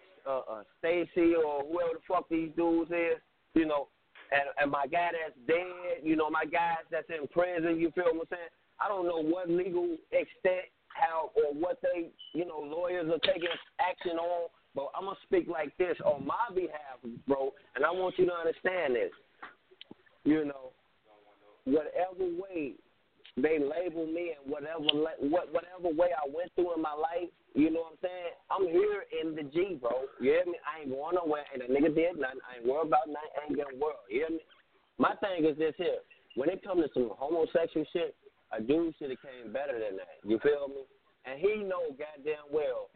Stacy or whoever the fuck these dudes is, you know. And my guy that's dead, you know, my guys that's in prison, you feel what I'm saying? I don't know what legal extent, how, or what they, you know, lawyers are taking action on, but I'm going to speak like this on my behalf, bro, and I want you to understand this. You know, whatever way they label me and whatever way I went through in my life, you know what I'm saying? I'm here in the G, bro. You hear me? I ain't going nowhere, and a nigga did nothing. I ain't worried about nothing. I ain't getting world. You hear me? My thing is this here. When it comes to some homosexual shit, a dude should have came better than that. You feel me? And he know goddamn well.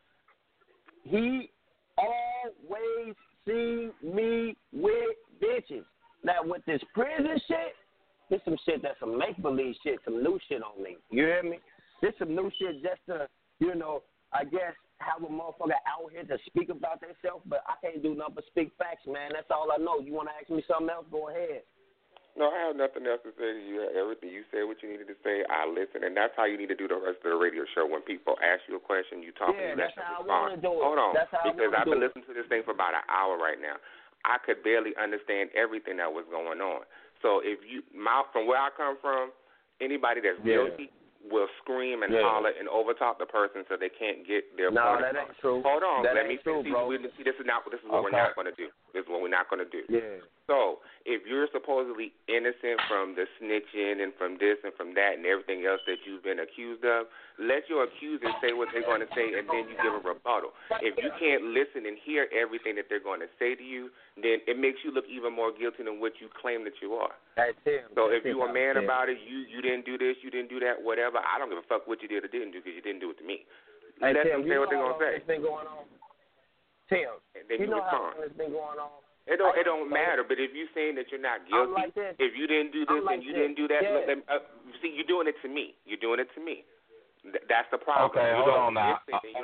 He always see me with bitches. Now, with this prison shit, this some shit that's some make-believe shit, some new shit on me. You hear me? This some new shit just to, you know, I guess have a motherfucker out here to speak about themselves, but I can't do nothing but speak facts, man. That's all I know. You want to ask me something else? Go ahead. No, I have nothing else to say to you. Everything you said, what you needed to say, I listen, and that's how you need to do the rest of the radio show. When people ask you a question, you talk and you let them respond. Hold on, because I've been listening to this thing for about an hour right now. I could barely understand everything that was going on. So if you, from where I come from, anybody that's guilty will scream and holler and overtalk the person so they can't get their point. No, that ain't true. Hold on, let me see. This is what we're not going to do. This is what we're not going to do. Yeah. So if you're supposedly innocent from the snitching and from this and from that and everything else that you've been accused of, let your accusers say what they're going to say and then you give a rebuttal. If you can't listen and hear everything that they're going to say to you, then it makes you look even more guilty than what you claim that you are. So if you're a man about it, you didn't do this, you didn't do that, whatever, I don't give a fuck what you did or didn't do because you didn't do it to me. Let them say what they're going to say. Been going on? Tim, and then you know respond. How long it's been going on? It don't matter, but if you're saying that you're not guilty, like if you didn't do this and you didn't do that, see, you're doing it to me. You're doing it to me. That's the problem. Okay, hold on now.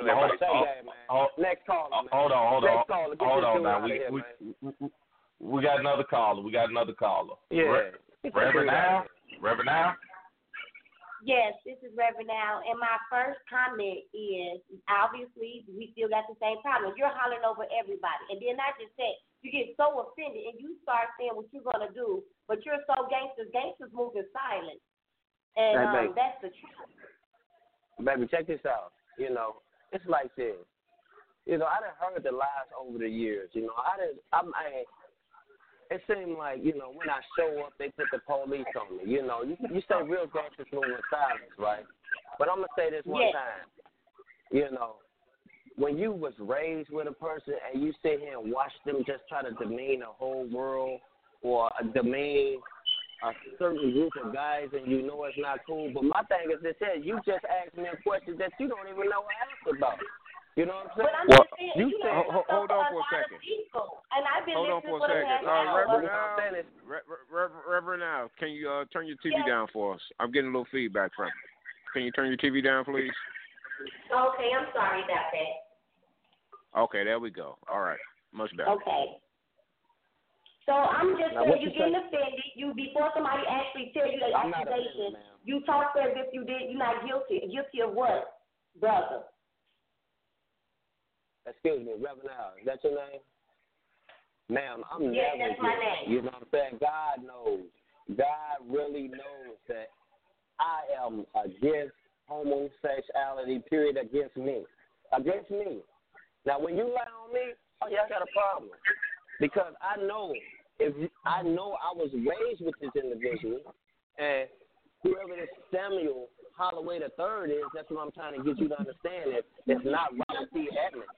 Next caller, man. Hold on. Hold on now. We got another caller. Yeah. Reverend now? Yes, this is Reverend Al, and my first comment is, obviously, we still got the same problem. You're hollering over everybody, and then I just said, you get so offended, and you start saying what you're going to do, but you're so gangsters. Gangsters move in silence, and that's the truth. Baby, check this out. You know, it's like this. You know, I done heard the lies over the years. You know, it seemed like, you know, when I show up, they put the police on me. You know, you say real gangsters move in silence, right? But I'm going to say this one time. You know, when you was raised with a person and you sit here and watch them just try to demean the whole world or demean a certain group of guys and you know it's not cool. But my thing is this here, you just asked me a question that you don't even know an answer about. You know what I'm saying? But I'm just saying, you hold on for a second. And I've been hold on for a second. Reverend Al, can you turn your TV down for us? I'm getting a little feedback from you. Can you turn your TV down, please? Okay, I'm sorry about that. Okay, there we go. All right, much better. Okay. So I'm just saying, you're getting offended. You before somebody actually tell you the accusation, you talk as if you did. You're not guilty. Guilty of what, brother? Excuse me, Reverend Al, is that your name? Ma'am, I'm never that's my name. You know what I'm saying? God knows. God really knows that I am against homosexuality, period, against me. Against me. Now, when you lie on me, oh, yeah, I got a problem. Because I know I was raised with this individual, and whoever this Samuel Holloway III is, that's what I'm trying to get you to understand. It's not Robert T. Edmonds.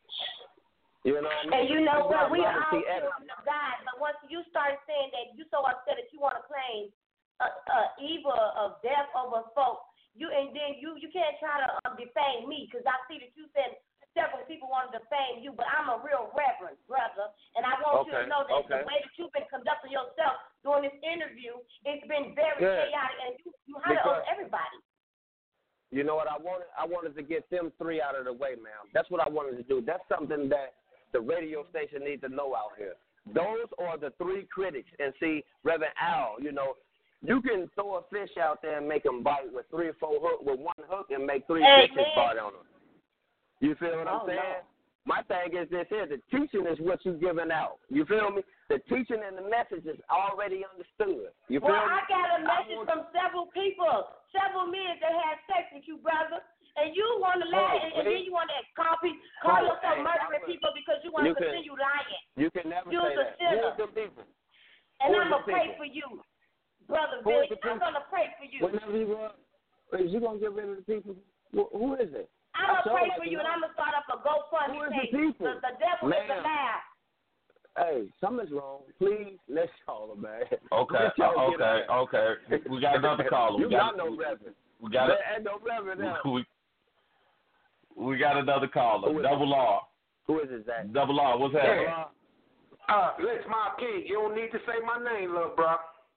You know what I mean? And you know what? We are all children of God, but once you start saying that you're so upset that you want to claim evil of death over folks, you can't try to defame me, because I see that you said several people want to defame you, but I'm a real reverend, brother, and I want you to know that the way that you've been conducting yourself during this interview, it's been very chaotic, and you holler on everybody. You know what I wanted? I wanted to get them three out of the way, ma'am. That's what I wanted to do. That's something that the radio station needs to know out here. Those are the three critics. And see, Reverend Al, you know, you can throw a fish out there and make them bite with 3 or 4 hooks, with 1 hook, and make 3 fishes bite on them. You feel what I'm saying? No. My thing is this here. The teaching is what you're giving out. You feel me? The teaching and the message is already understood. You feel me? I got a message from several people, several men that had sex with you, brother. And you want to lie, and then you want to call yourself murdering people because you want to continue lying. You can never say that. Who is the people? And I'm going to pray for you, Brother Billy. I'm going to pray for you. Whenever you go, is you going to get rid of the people? Who is it? I'm going to pray for you, and I'm going to start up a GoFundMe page. The devil is a liar. Hey, something's wrong. Please, let's call him, man. Okay. We got another caller. You got no reverend. We got no reverend now. We got another caller. Double R. Who is it, Zach? Double R. What's happening? Lex My King. You don't need to say my name, little bro.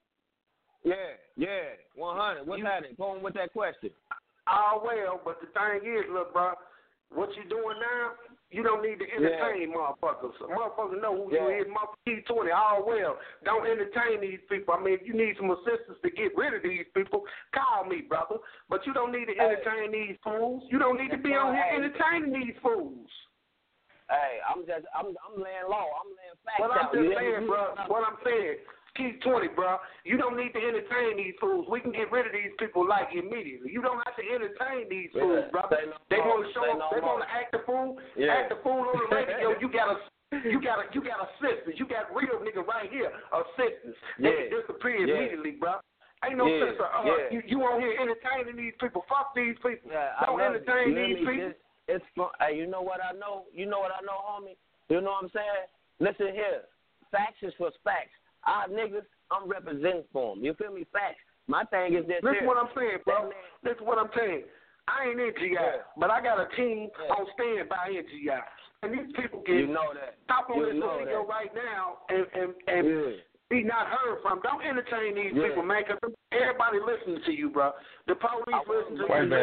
Yeah. 100. What's happening? Go on with that question. Well, but the thing is, look, bro, what you doing now, you don't need to entertain motherfuckers. Motherfuckers know who you is. Motherfucker T20, well. Don't entertain these people. I mean, if you need some assistance to get rid of these people, call me, brother. But you don't need to entertain these fools. You don't need to be on here entertaining these fools. Hey, I'm laying low. I'm laying facts out. What I'm just saying, bro, what I'm saying, Keep 20, bro. You don't need to entertain these fools. We can get rid of these people like immediately. You don't have to entertain these fools, brother. They want to show up. They want to act the fool. Act the fool on the radio. You got assistants. You got real nigga right here. Assistants. They can disappear immediately, bro. Ain't no sense of you on here entertaining these people. Fuck these people. Don't entertain these people. It's fun. Hey, you know what I know? You know what I know, homie? You know what I'm saying? Listen here. Facts is for facts. Niggas, I'm representing for them. You feel me? Facts. My thing is this. Listen what I'm saying, bro. Listen what I'm saying. I ain't in GI, but I got a team on standby in GI. And these people can hop on this radio right now and be not heard from. Don't entertain these people, man, because everybody listens to you, bro. The police listen to you.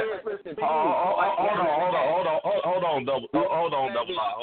Hold on, double R.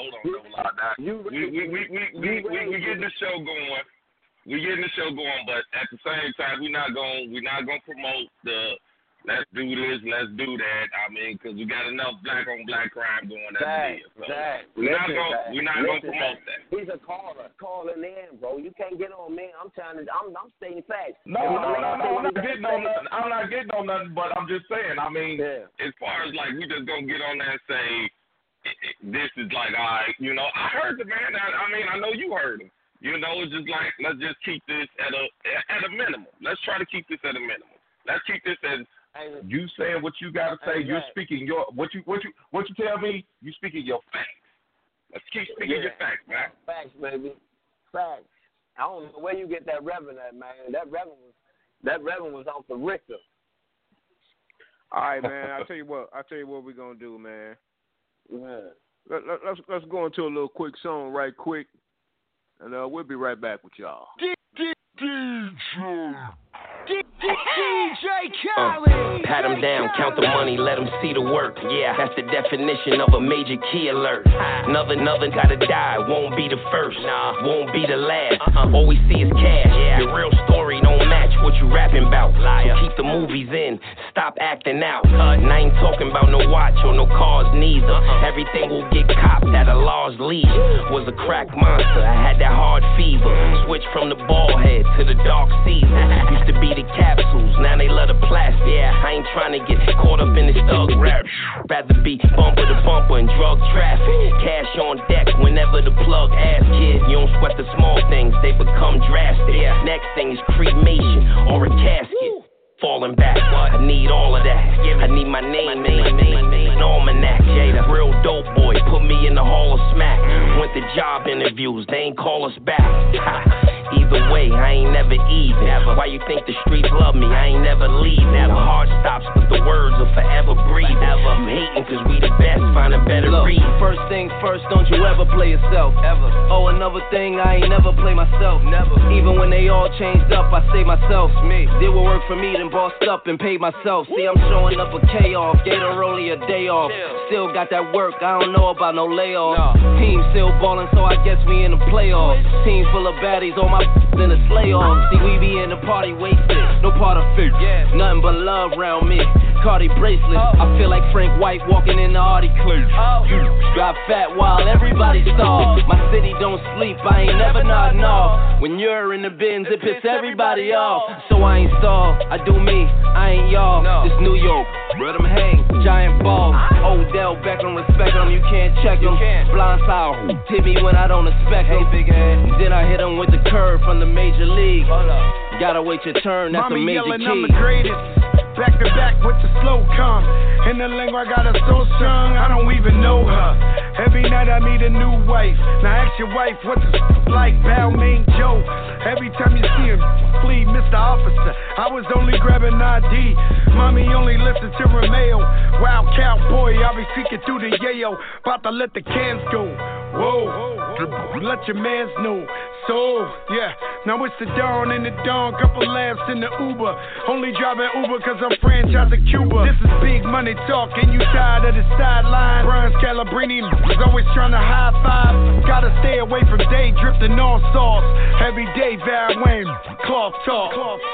We getting the show going. We getting the show going, but at the same time, we're not gonna promote the let's do this, let's do that. I mean, because we got enough black on black crime going as it is. So we're not gonna promote that. He's a caller, calling in, bro. You can't get on me. I'm stating facts. No, I'm not getting on nothing. I'm not getting on nothing, but I'm just saying. I mean, as far as like we just gonna get on there and say this is like, all right, you know, I heard the man. I mean, I know you heard him. You know, it's just like, let's just keep this at a minimum. Let's try to keep this at a minimum. Let's keep this as You saying what you gotta say. You're speaking your what you tell me. You speaking your facts. Let's keep speaking your facts, man. Facts, baby. Facts. I don't know where you get that revenue at, man. That revenue was off the Richter. All right, man. I'll tell you what we're gonna do, man. Yeah. Let's go into a little quick song right quick, and we'll be right back with y'all. DJ Khaled. Pat him down, count the money, let him see the work. Yeah, that's the definition of a major key alert. Another gotta die, won't be the first, won't be the last. All we see is cash. Your real story don't match what you rapping about. So keep the movies in, stop acting out. And I ain't talking about no watch or no cars neither. Everything will get copped at a law's leash. Was a crack monster, I had that hard fever. Switched from the ball head to the dark season. Used to be the capsules, now they love the plastic. Yeah, I ain't trying to get caught up in this thug rap. Rather be bumper to bumper in drug traffic. Cash on deck whenever the plug asks, kid. You don't sweat the small things, they become drastic. Yeah. Next thing is cremation or a casket. Falling back, I need all of that. I need my name in almanac. Jada, real dope boy, put me in the hall of smack. Went to job interviews, they ain't call us back. Either way, I ain't never even. Why you think the streets love me? I ain't never leaving. The heart stops, but the words will forever breathe. You hating cause we the best, find a better read. First things first, don't you ever play yourself. Ever. Oh, another thing, I ain't never play myself. Never. Even when they all changed up, I say myself. Me. Did what work for me, then bossed up and paid myself. See, I'm showing up a K-off, gave her only a day off. Still got that work, I don't know about no layoff. Team still ballin', so I guess we in the playoffs. Team full of baddies, all my in the slay off. See, we be in the party wasted, no part of fear. Nothing but love round me. Cardi bracelet, I feel like Frank White walking in the Audi clip. You got fat while everybody starved. My city don't sleep, I ain't never nodding off. When you're in the bins, it pisses everybody off. So I ain't stalled, I do me, I ain't y'all. This New York, where them hang, giant balls. Odell Beckham, respect them, you can't check them. Blindside, hit me when I don't expect them. Then I hit them with the curve from the major league. Gotta wait your turn, that's Mommy a major yelling, key. I'm the greatest. Back to back with the slow come. In the lingo, I got her so strong, I don't even know her. Every night I meet a new wife. Now ask your wife what the like, Balmain Joe. Every time you see him, flee, Mr. Officer. I was only grabbing ID. Mommy only listens to Romeo. Wild cowboy, I'll be seeking through the yayo. About to let the cans go. Whoa, let your mans know. So, yeah, now it's the dawn in the dawn. Couple laughs in the Uber. Only driving Uber cause I'm franchising Cuba. This is big money talk, and you tired of the sideline. Brian Scalabrine is always trying to high five. Gotta stay away from day drifting on sauce. Every day, Val Wayne, cloth talk.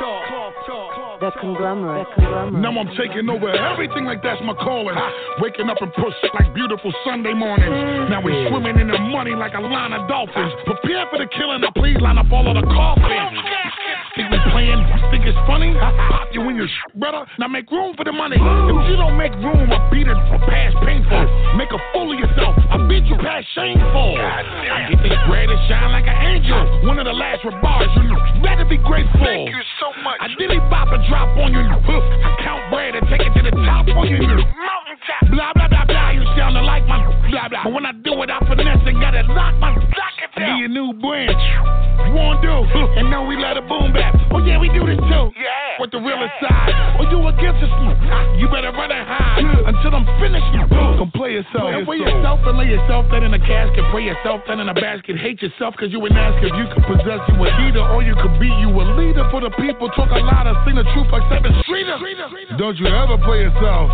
The conglomerate. Now I'm taking over everything like that's my calling. Waking up and push like beautiful Sunday mornings. Now we swimming in the money like a line of dolphins. Prepare for the killing, now please line up all of the coffins. Think we playing, think it's funny? Pop you in your brother, now make room for the money. If you don't make room, I'll beat it past painful. Make a fool of yourself, I'll beat you past shameful. I get this bread and shine like an angel. One of the last bars, you better be grateful. Thank you so much. I dilly bop a drop on you. I count bread and take it to the top on you. Mountaintop. Blah, blah, blah, blah. You sound like my blah, blah. But when I do it, I finesse and got it locked. My lock it down. Be a new branch. You won't do. And now we let it boom back. Oh, yeah, we do this too. Yeah. With the realest side. Oh, you against us. You better run and hide until I'm finished. Come play yourself. And weigh yourself and lay yourself down in a casket. Pray yourself down in a basket. Hate yourself because you ain't ask if you could possess you a heater or you could be you a leader for the people. Talk a lot of sing the truth like 7 Streeters. Don't you ever play yourself.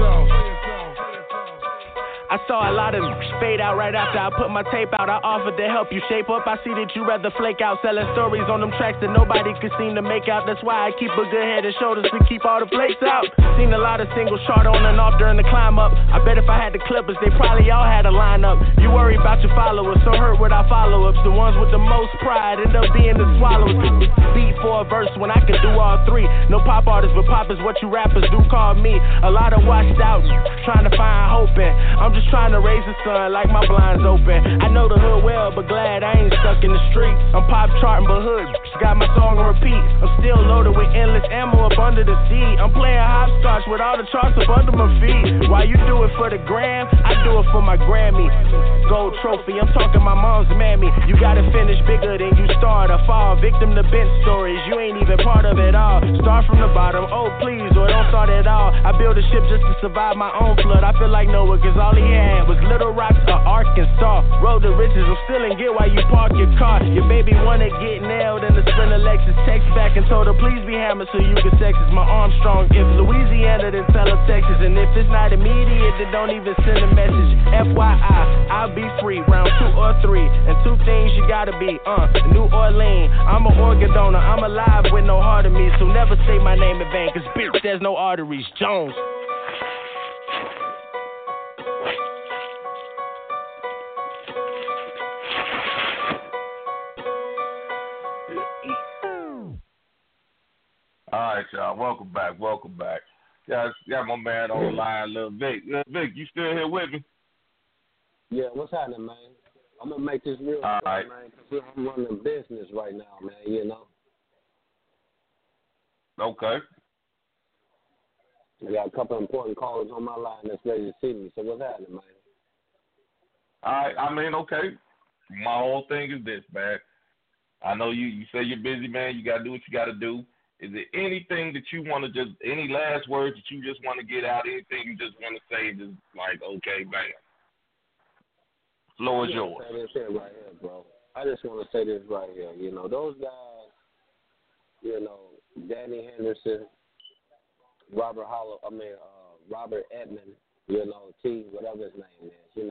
I saw a lot of fade out right after I put my tape out. I offered to help you shape up. I see that you rather flake out, selling stories on them tracks that nobody could seem to make out. That's why I keep a good head and shoulders to keep all the flakes out. Seen a lot of singles chart on and off during the climb up. I bet if I had the Clippers, they probably all had a lineup. You worry about your followers, so hurt with our follow-ups. The ones with the most pride end up being the swallows. Beat for a verse when I could do all three. No pop artists, but pop is what you rappers do call me. A lot of washed out, trying to find hope in. I'm just trying to raise the sun like my blinds open. I know the hood well, but glad I ain't stuck stuck in the street. I'm pop charting, but hood got my song on repeat. I'm still loaded with endless ammo up under the seat. I'm playing hopscotch with all the charts up under my feet. While you do it for the gram, I do it for my Grammy. Gold trophy, I'm talking my mom's mammy. You gotta finish bigger than you start. A fall victim to bench stories, you ain't even part of it all. Start from the bottom, oh please, or don't start at all. I built a ship just to survive my own flood. I feel like Noah, cause all he had was little rocks or Arkansas. Road to riches, I'm still in gear while you park your car. Your baby wanna get nailed in the Sprinter Lexus. Text back and told her please be hammered so you can sex us. My arm strong, if Louisiana then tell her Texas. And if it's not immediate then don't even send a message. FYI, I'll be free round 2 or 3. And 2 things you gotta be, New Orleans. I'm an organ donor, I'm alive with no heart in me. So never say my name in vain, cause bitch there's no arteries. Jones. All right, y'all. Welcome back. Guys, got my man on the line, Lil Vic. Lil Vic, you still here with me? Yeah, what's happening, man? I'm going to make this real quick, man, because I'm running business right now, man, you know. Okay. I got a couple of important callers on my line that's ready to see me, so what's happening, man? All right, I mean, okay. My whole thing is this, man. I know you say you're busy, man. You got to do what you got to do. Is there anything that you want to any last words that you just want to get out, anything you just want to say, just like, okay, bam. Floor is yours. Say this here right here, bro. I just want to say this right here. You know, those guys, you know, Danny Henderson, Robert Edmond, you know, T, whatever his name is, you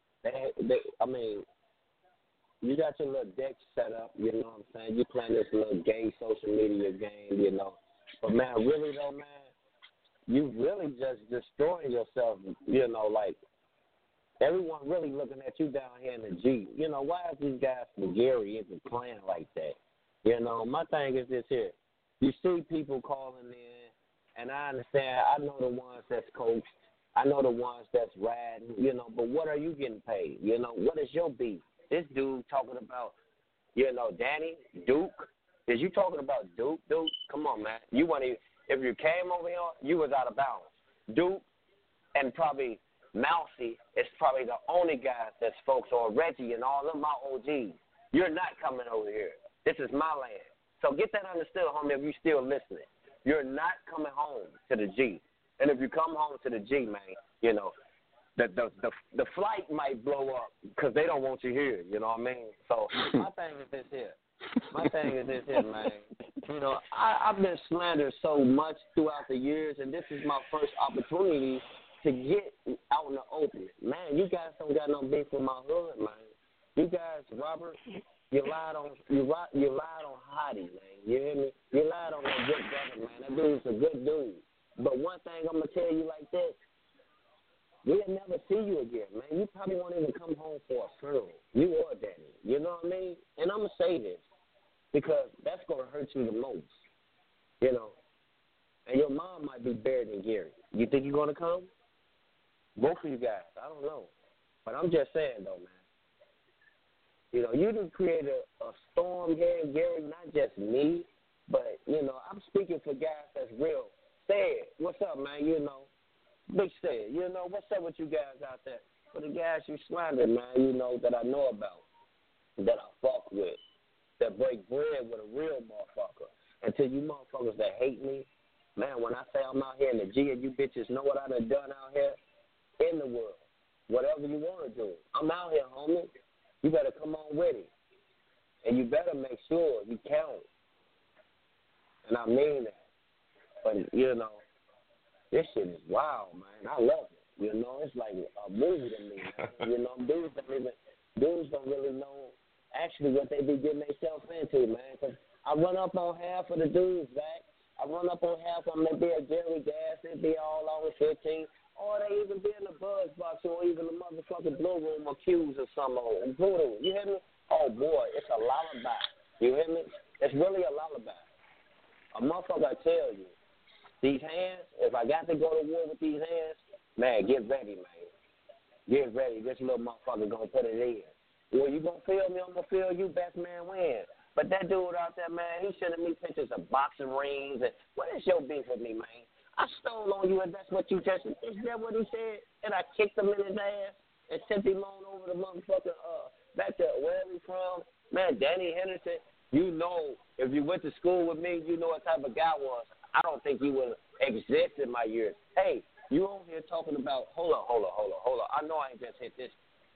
know, you got your little deck set up, you know what I'm saying? You playing this little gay social media game, you know. But, man, really, though, man, you really just destroying yourself, you know, like, everyone really looking at you down here in the G. You know, why is these guys from Gary even playing like that? You know, my thing is this here. You see people calling in, and I understand. I know the ones that's coached. I know the ones that's riding, you know, but what are you getting paid? You know, what is your beef? This dude talking about, you know, Danny, Duke. Is you talking about Duke, Duke? Come on, man. You want to, if you came over here, you was out of bounds. Duke and probably Mousy is probably the only guys that's folks, or Reggie and all of my OGs. You're not coming over here. This is my land. So get that understood, homie, if you're still listening. You're not coming home to the G. And if you come home to the G, man, you know, the flight might blow up because they don't want you here, you know what I mean? So my thing is this here, man. You know, I've been slandered so much throughout the years, and this is my first opportunity to get out in the open. Man, you guys don't got no beef with my hood, man. You guys, Robert, you lied on Hottie, man. You hear me? You lied on that good brother, man. That dude's a good dude. But one thing I'm going to tell you like this, we'll never see you again, man. You probably won't even come home for a funeral. You or Danny. You know what I mean? And I'm going to say this because that's going to hurt you the most, you know. And your mom might be buried in Gary. You think you're going to come? Both of you guys. I don't know. But I'm just saying, though, man. You know, you done created a storm here in Gary, not just me, but, you know, I'm speaking for guys that's real. Say it. What's up, man? You know. Big Say, you know, what's up with you guys out there? For the guys you slandered, man, you know, that I know about, that I fuck with, that break bread with a real motherfucker. And to you motherfuckers that hate me, man, when I say I'm out here in the G and you bitches know what I done out here in the world, whatever you want to do, I'm out here, homie. You better come on with it. And you better make sure you count. And I mean that. But, you know, this shit is wild, man. I love it. You know, it's like a movie to me, man. You know, dudes don't really know actually what they be getting themselves into, man. Because I run up on half of the dudes, back. I run up on half of them. They be a Jerry Gas. They be all over 15. Or they even be in the buzz box or even the motherfucking blue room or Q's or something. Or voodoo. You hear me? Oh, boy, it's a lullaby. You hear me? It's really a lullaby. A motherfucker, I tell you, these hands, if I got to go to war with these hands, man, get ready, man. Get ready. This little motherfucker going to put it in. well, you gonna feel me, I'm gonna feel you, best man win. But that dude out there, man, he sending me pictures of boxing rings. And what is your beef with me, man? I stole on you, and that's what you just, is that what he said? And I kicked him in his ass and sent him on over the motherfucker, back to wherever he's from. Man, Danny Henderson, you know, if you went to school with me, you know what type of guy I was. I don't think you would exist in my years. Hey, you on here talking about, hold on. I know I ain't just hit this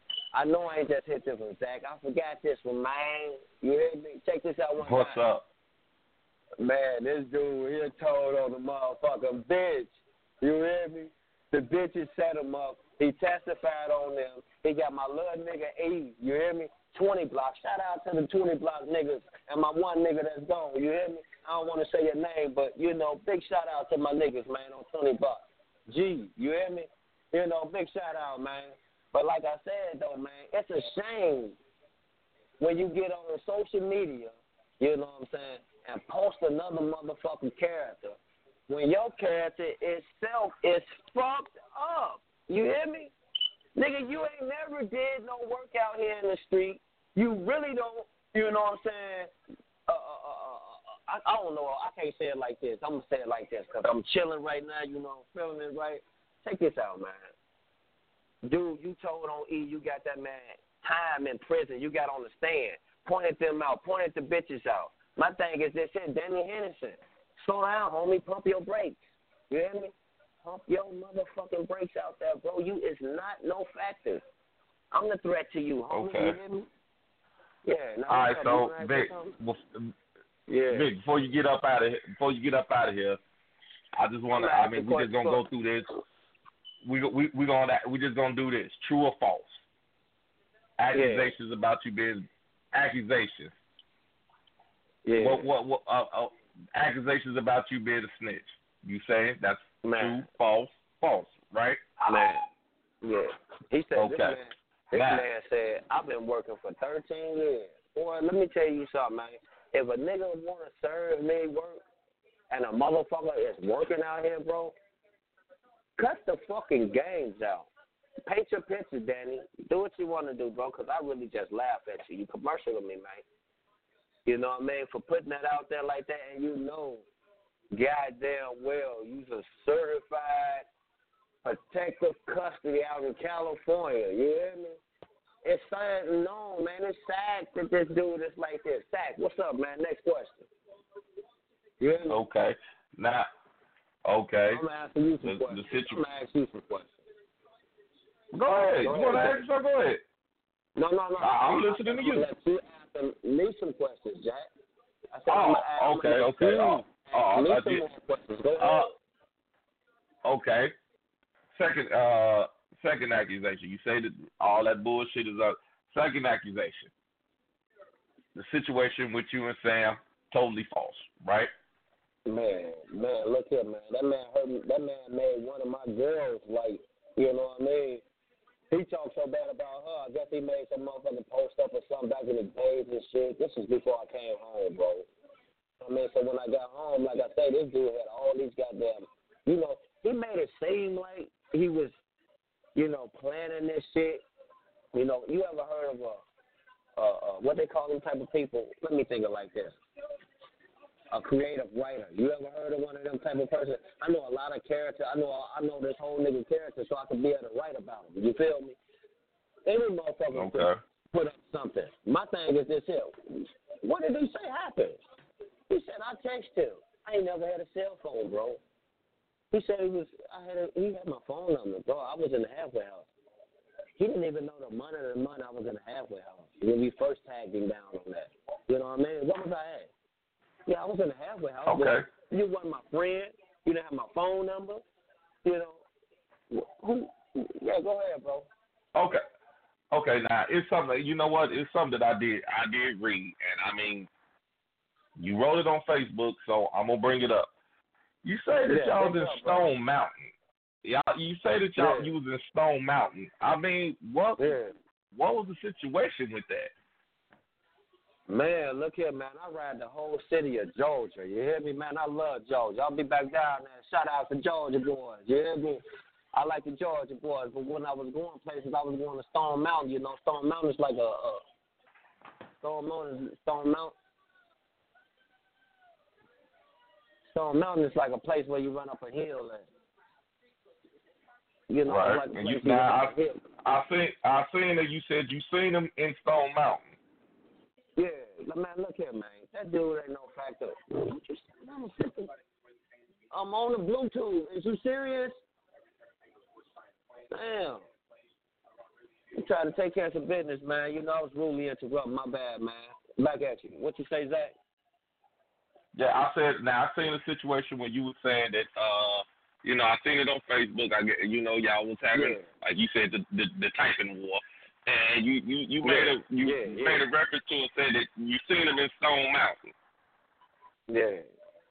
one, Zach. I forgot this one, man. You hear me? Check this out one time. What's up? Man, this dude here told on the motherfucking bitch. You hear me? The bitches set him up. He testified on them. He got my little nigga E. You hear me? 20 blocks. Shout out to the 20 block niggas and my one nigga that's gone. You hear me? I don't want to say your name, but, you know, big shout out to my niggas, man, on 20 blocks. G, you hear me? You know, big shout out, man. But like I said, though, man, it's a shame when you get on social media, you know what I'm saying, and post another motherfucking character when your character itself is fucked up. You hear me? Nigga, you ain't never did no work out here in the street. You really don't, you know what I'm saying? I don't know. I can't say it like this. I'm going to say it like this because I'm chilling right now, you know, feeling it right. Check this out, man. Dude, you told on E, you got that man time in prison. You got on the stand. Pointed them out. Pointed the bitches out. My thing is this here, Danny Henderson. Slow down, homie. Pump your brakes. You hear me? Pump your motherfucking brakes out there, bro. You is not no factor. I'm the threat to you, homie. Okay. You hear me? Yeah. All right, so Vic, Vic, before you get up out of here, I just want to. I mean, we just gonna go through this. We just gonna do this. True or false? Accusations about you being accusations. Yeah. What accusations about you being a snitch? You saying that's true, false, right? Man. Yeah. He said okay. This man said, I've been working for 13 years. Boy, let me tell you something, man. If a nigga want to serve me work and a motherfucker is working out here, bro, cut the fucking games out. Paint your picture, Danny. Do what you want to do, bro, because I really just laugh at you. You commercial to me, man. You know what I mean? For putting that out there like that, and you know goddamn well you's a certified protective custody out in California. You hear me? It's sad. No, man. It's sad that this dude is like this. Zach, what's up, man? Next question. You hear me? Okay. Now, okay. I'm asking you some questions. I'm gonna ask you some questions. Go ahead. You want to ask so go ahead. No. I'm listening to you. Let you ask me some questions, Jack. I said, okay. Me some more questions. Go ahead. Okay. Second accusation. You say that all that bullshit is up. Second accusation. The situation with you and Sam, totally false, right? Man, look here, man. That man hurt me. That man made one of my girls, like, you know what I mean? He talked so bad about her. I guess he made some motherfucking post up or something back in the days and shit. This was before I came home, bro. I mean, so when I got home, like I say, this dude had all these goddamn, you know, he made it seem like he was, you know, planning this shit. You know, you ever heard of what they call them type of people? Let me think of like this. A creative writer. You ever heard of one of them type of person? I know a lot of characters. I know this whole nigga character, so I can be able to write about him. You feel me? Any motherfucker could put up something. My thing is this here. What did he say happened? He said I texted him. I ain't never had a cell phone, bro. He said he had my phone number, bro. I was in the halfway house. He didn't even know the month I was in the halfway house when we first tagged him down on that. You know what I mean? What was I at? Yeah, I was in the halfway house. Okay. You wasn't my friend. You didn't have my phone number. You know. Yeah, go ahead, bro. Okay, now, it's something, you know what? It's something that I did read. And, I mean, you wrote it on Facebook, so I'm going to bring it up. You say that y'all was in Stone Mountain. You say that you was in Stone Mountain. I mean, what was the situation with that? Man, look here, man. I ride the whole city of Georgia. You hear me, man? I love Georgia. I'll be back down there. Shout out to Georgia boys. You hear me? I like the Georgia boys, but when I was going places, I was going to Stone Mountain. You know, Stone Mountain is like Stone Mountain is like a place where you run up a hill and you know, right. like and you now I seen that you said you seen him in Stone Mountain. Yeah, man, look here, man. That dude ain't no factor. I'm on the Bluetooth. Is you serious? Damn. I'm trying to take care of some business, man. You know, I was rudely interrupted. My bad, man. Back at you. What you say, Zach? Yeah, I seen a situation where you were saying that, you know, I seen it on Facebook. I get, you know, y'all was having, like you said, the typing war, and you made a reference to it, said that you seen him in Stone Mountain. Yeah.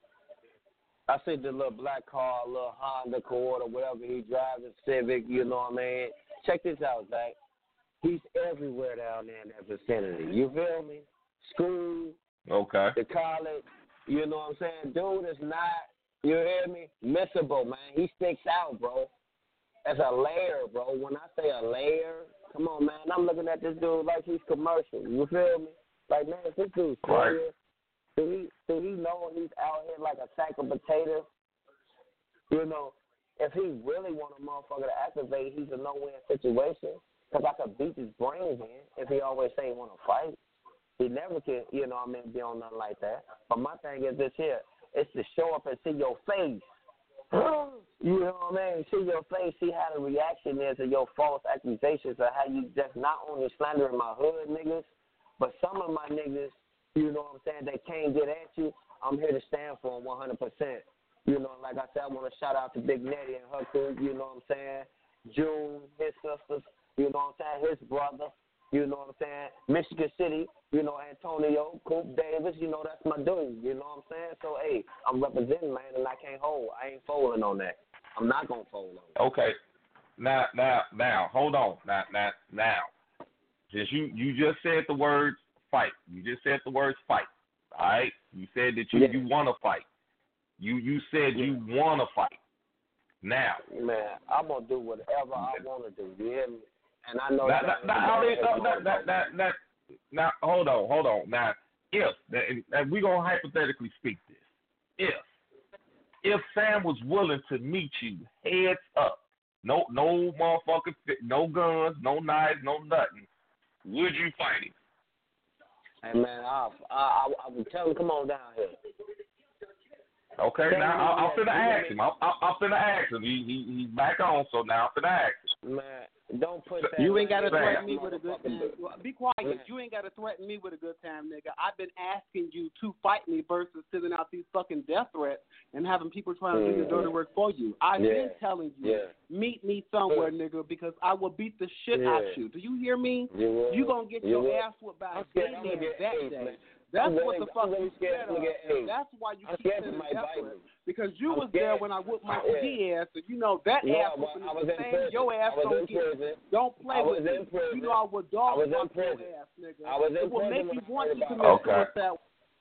I see the little black car, little Honda Accord or whatever he drives, a Civic, you know what I mean? Check this out, Zach. He's everywhere down there in that vicinity. You feel me? School, okay, the college, you know what I'm saying? Dude is not, you hear me, missable, man. He sticks out, bro. As a layer, bro. When I say a layer, come on, man. I'm looking at this dude like he's commercial. You feel me? Like, man, if this dude's serious, do he know he's out here like a sack of potatoes? You know, if he really want a motherfucker to activate, he's a no-win situation. Because I could beat his brains in if he always say he want to fight. He never can, you know what I mean, be on nothing like that. But my thing is this here. It's to show up and see your face. You know what I mean? See your face, see how the reaction is to your false accusations of how you just not only slandering my hood niggas, but some of my niggas, you know what I'm saying, they can't get at you. I'm here to stand for them 100%. You know, like I said, I want to shout out to Big Nettie and her crew, you know what I'm saying? June, his sisters, you know what I'm saying, his brother, you know what I'm saying? Michigan City, you know, Antonio, Coop Davis, you know, that's my dude, you know what I'm saying? So, hey, I'm representing, man, and I can't hold. I ain't folding on that. I'm not going to fold on that. Okay. Now, hold on. Now. Since you just said the words fight. You just said the words fight, all right? You said that you want to fight. You said you want to fight. Now. Man, I'm going to do whatever I want to do, you hear me? And I know now, hold on. Now, if we're going to hypothetically speak this, if Sam was willing to meet you heads up, no motherfucker, no guns, no knives, no nothing, would you fight him? Hey, man, I would tell him, come on down here. Okay, now I'm finna ask him. I'm finna ask him. He's back on, so now I'm finna ask him. Man, don't put that. You ain't gotta threaten me with a good time. Be quiet. You ain't gotta threaten me with a good time, nigga. I've been asking you to fight me versus sending out these fucking death threats and having people trying to do your dirty work for you. I've been telling you, meet me somewhere, nigga, because I will beat the shit out you. Do you hear me? You gonna get your ass whooped by a gay man that day. That's what the fuck you said. That's why you keep sending effort. Because you was there when I whooped Michael Diaz, so you know that ass whooping is the same. Your ass don't get. Don't play with me. You know I would dog fuck your ass, nigga. It will make you want to commit suicide.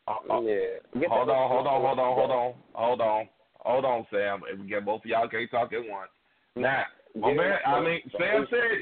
Hold on, Sam. We get both of y'all can't talk at once. Now, my man, Sam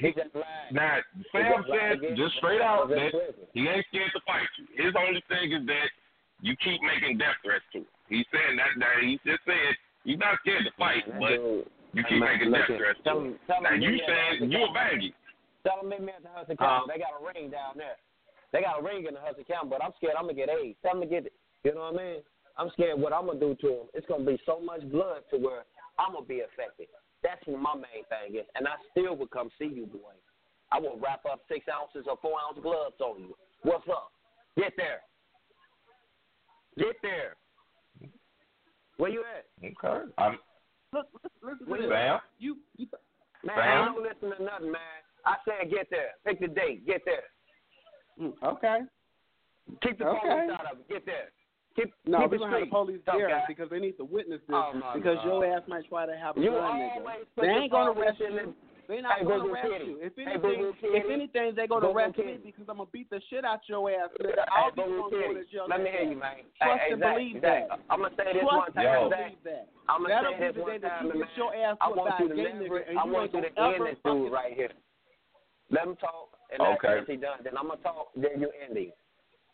said just straight out that he ain't scared to fight you. His only thing is that you keep making death threats to him. He said that he just said he's not scared to fight, but you keep making death threats to him. Now you said you a baggy. Tell him meet me at the Hudson County. They got a ring down there. They got a ring in the Hudson County, but I'm scared I'm gonna get AIDS. Tell him to get it. You know what I mean? I'm scared what I'm gonna do to him. It's gonna be so much blood to where I'm gonna be affected. That's what my main thing is. And I still would come see you, boy. I will wrap up 6 ounces or 4 ounce gloves on you. What's up? Get there. Get there. Where you at? Okay. Listen to this. Sam? Man, I don't listen to nothing, man. I said get there. Pick the date. Get there. Okay. Keep the police out of it. Get there. Keep we're the going to have the police there because they need to witness this because your ass might try to have a gun, nigga. They ain't going to arrest you. They're not going to arrest you. If anything, they're going to arrest me because I'm going to beat the shit out your ass, nigga. I'll be going to go to jail. Let me hear you, man. Trust and believe that. I'm going to say this one time, Zach. I'm going to say this one time, man. I want you to end this dude right here. Let him talk, and after he done, then I'm going to talk, then you end him.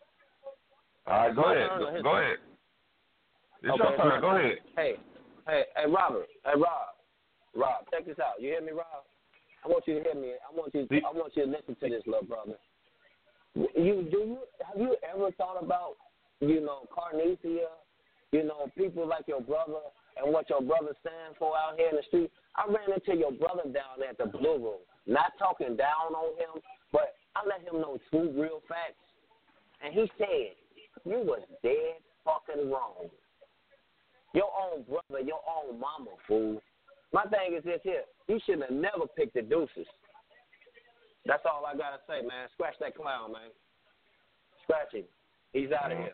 All right, go ahead. Go ahead. It's your turn. Go ahead. Hey, Robert. Hey, Rob, check this out. You hear me, Rob? I want you to hear me. I want you to listen to this, little brother. Have you ever thought about, Carnesia, people like your brother and what your brother stands for out here in the street? I ran into your brother down at the Blue Room, not talking down on him, but I let him know two real facts. And he said, you was dead fucking wrong. Your own brother, your own mama, fool. My thing is this here. You should have never picked the deuces. That's all I got to say, man. Scratch that clown, man. Scratch him. He's out of here.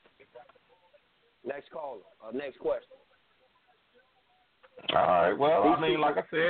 Next caller. Next question. All right. Well, I mean, like I said,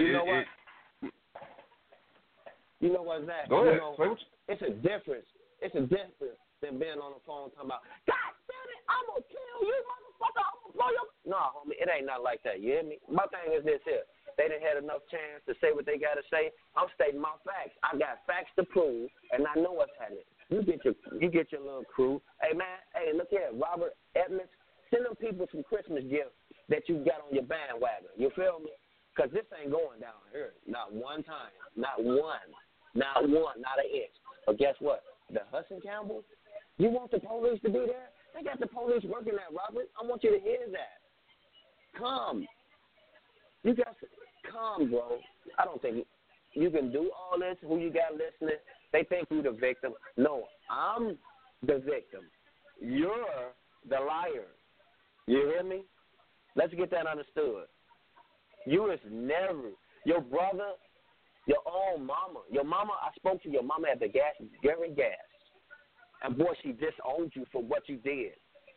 you know what's that? Go ahead. It's a difference. It's a difference than being on the phone talking about, God damn it, I'm going to kill you, motherfucker. I'm going to blow your... No, homie, it ain't nothing like that. You hear me? My thing is this here. They didn't have enough chance to say what they got to say. I'm stating my facts. I got facts to prove, and I know what's happening. You get your little crew. Hey, man, look here, Robert Edmonds, send them people some Christmas gifts that you got on your bandwagon. You feel me? Because this ain't going down here. Not one time. Not one. Not an inch. But guess what? The Hudson Campbell, you want the police to be there? They got the police working there, Robert. I want you to hear that. Come. You got to come, bro. I don't think you can do all this. Who you got listening, they think you the victim. No, I'm the victim. You're the liar. You hear me? Let's get that understood. You is never, your brother, your own mama. Your mama, I spoke to your mama at the Gary Gas. And, boy, she disowned you for what you did.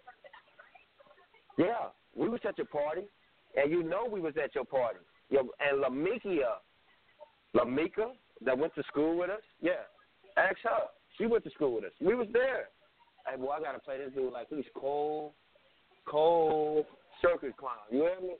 Yeah, we was at your party, and you know we was at your party. And Lamika, that went to school with us, yeah, ask her. She went to school with us. We was there. Hey, boy, I got to play this dude like he's cold circus clown. You hear me?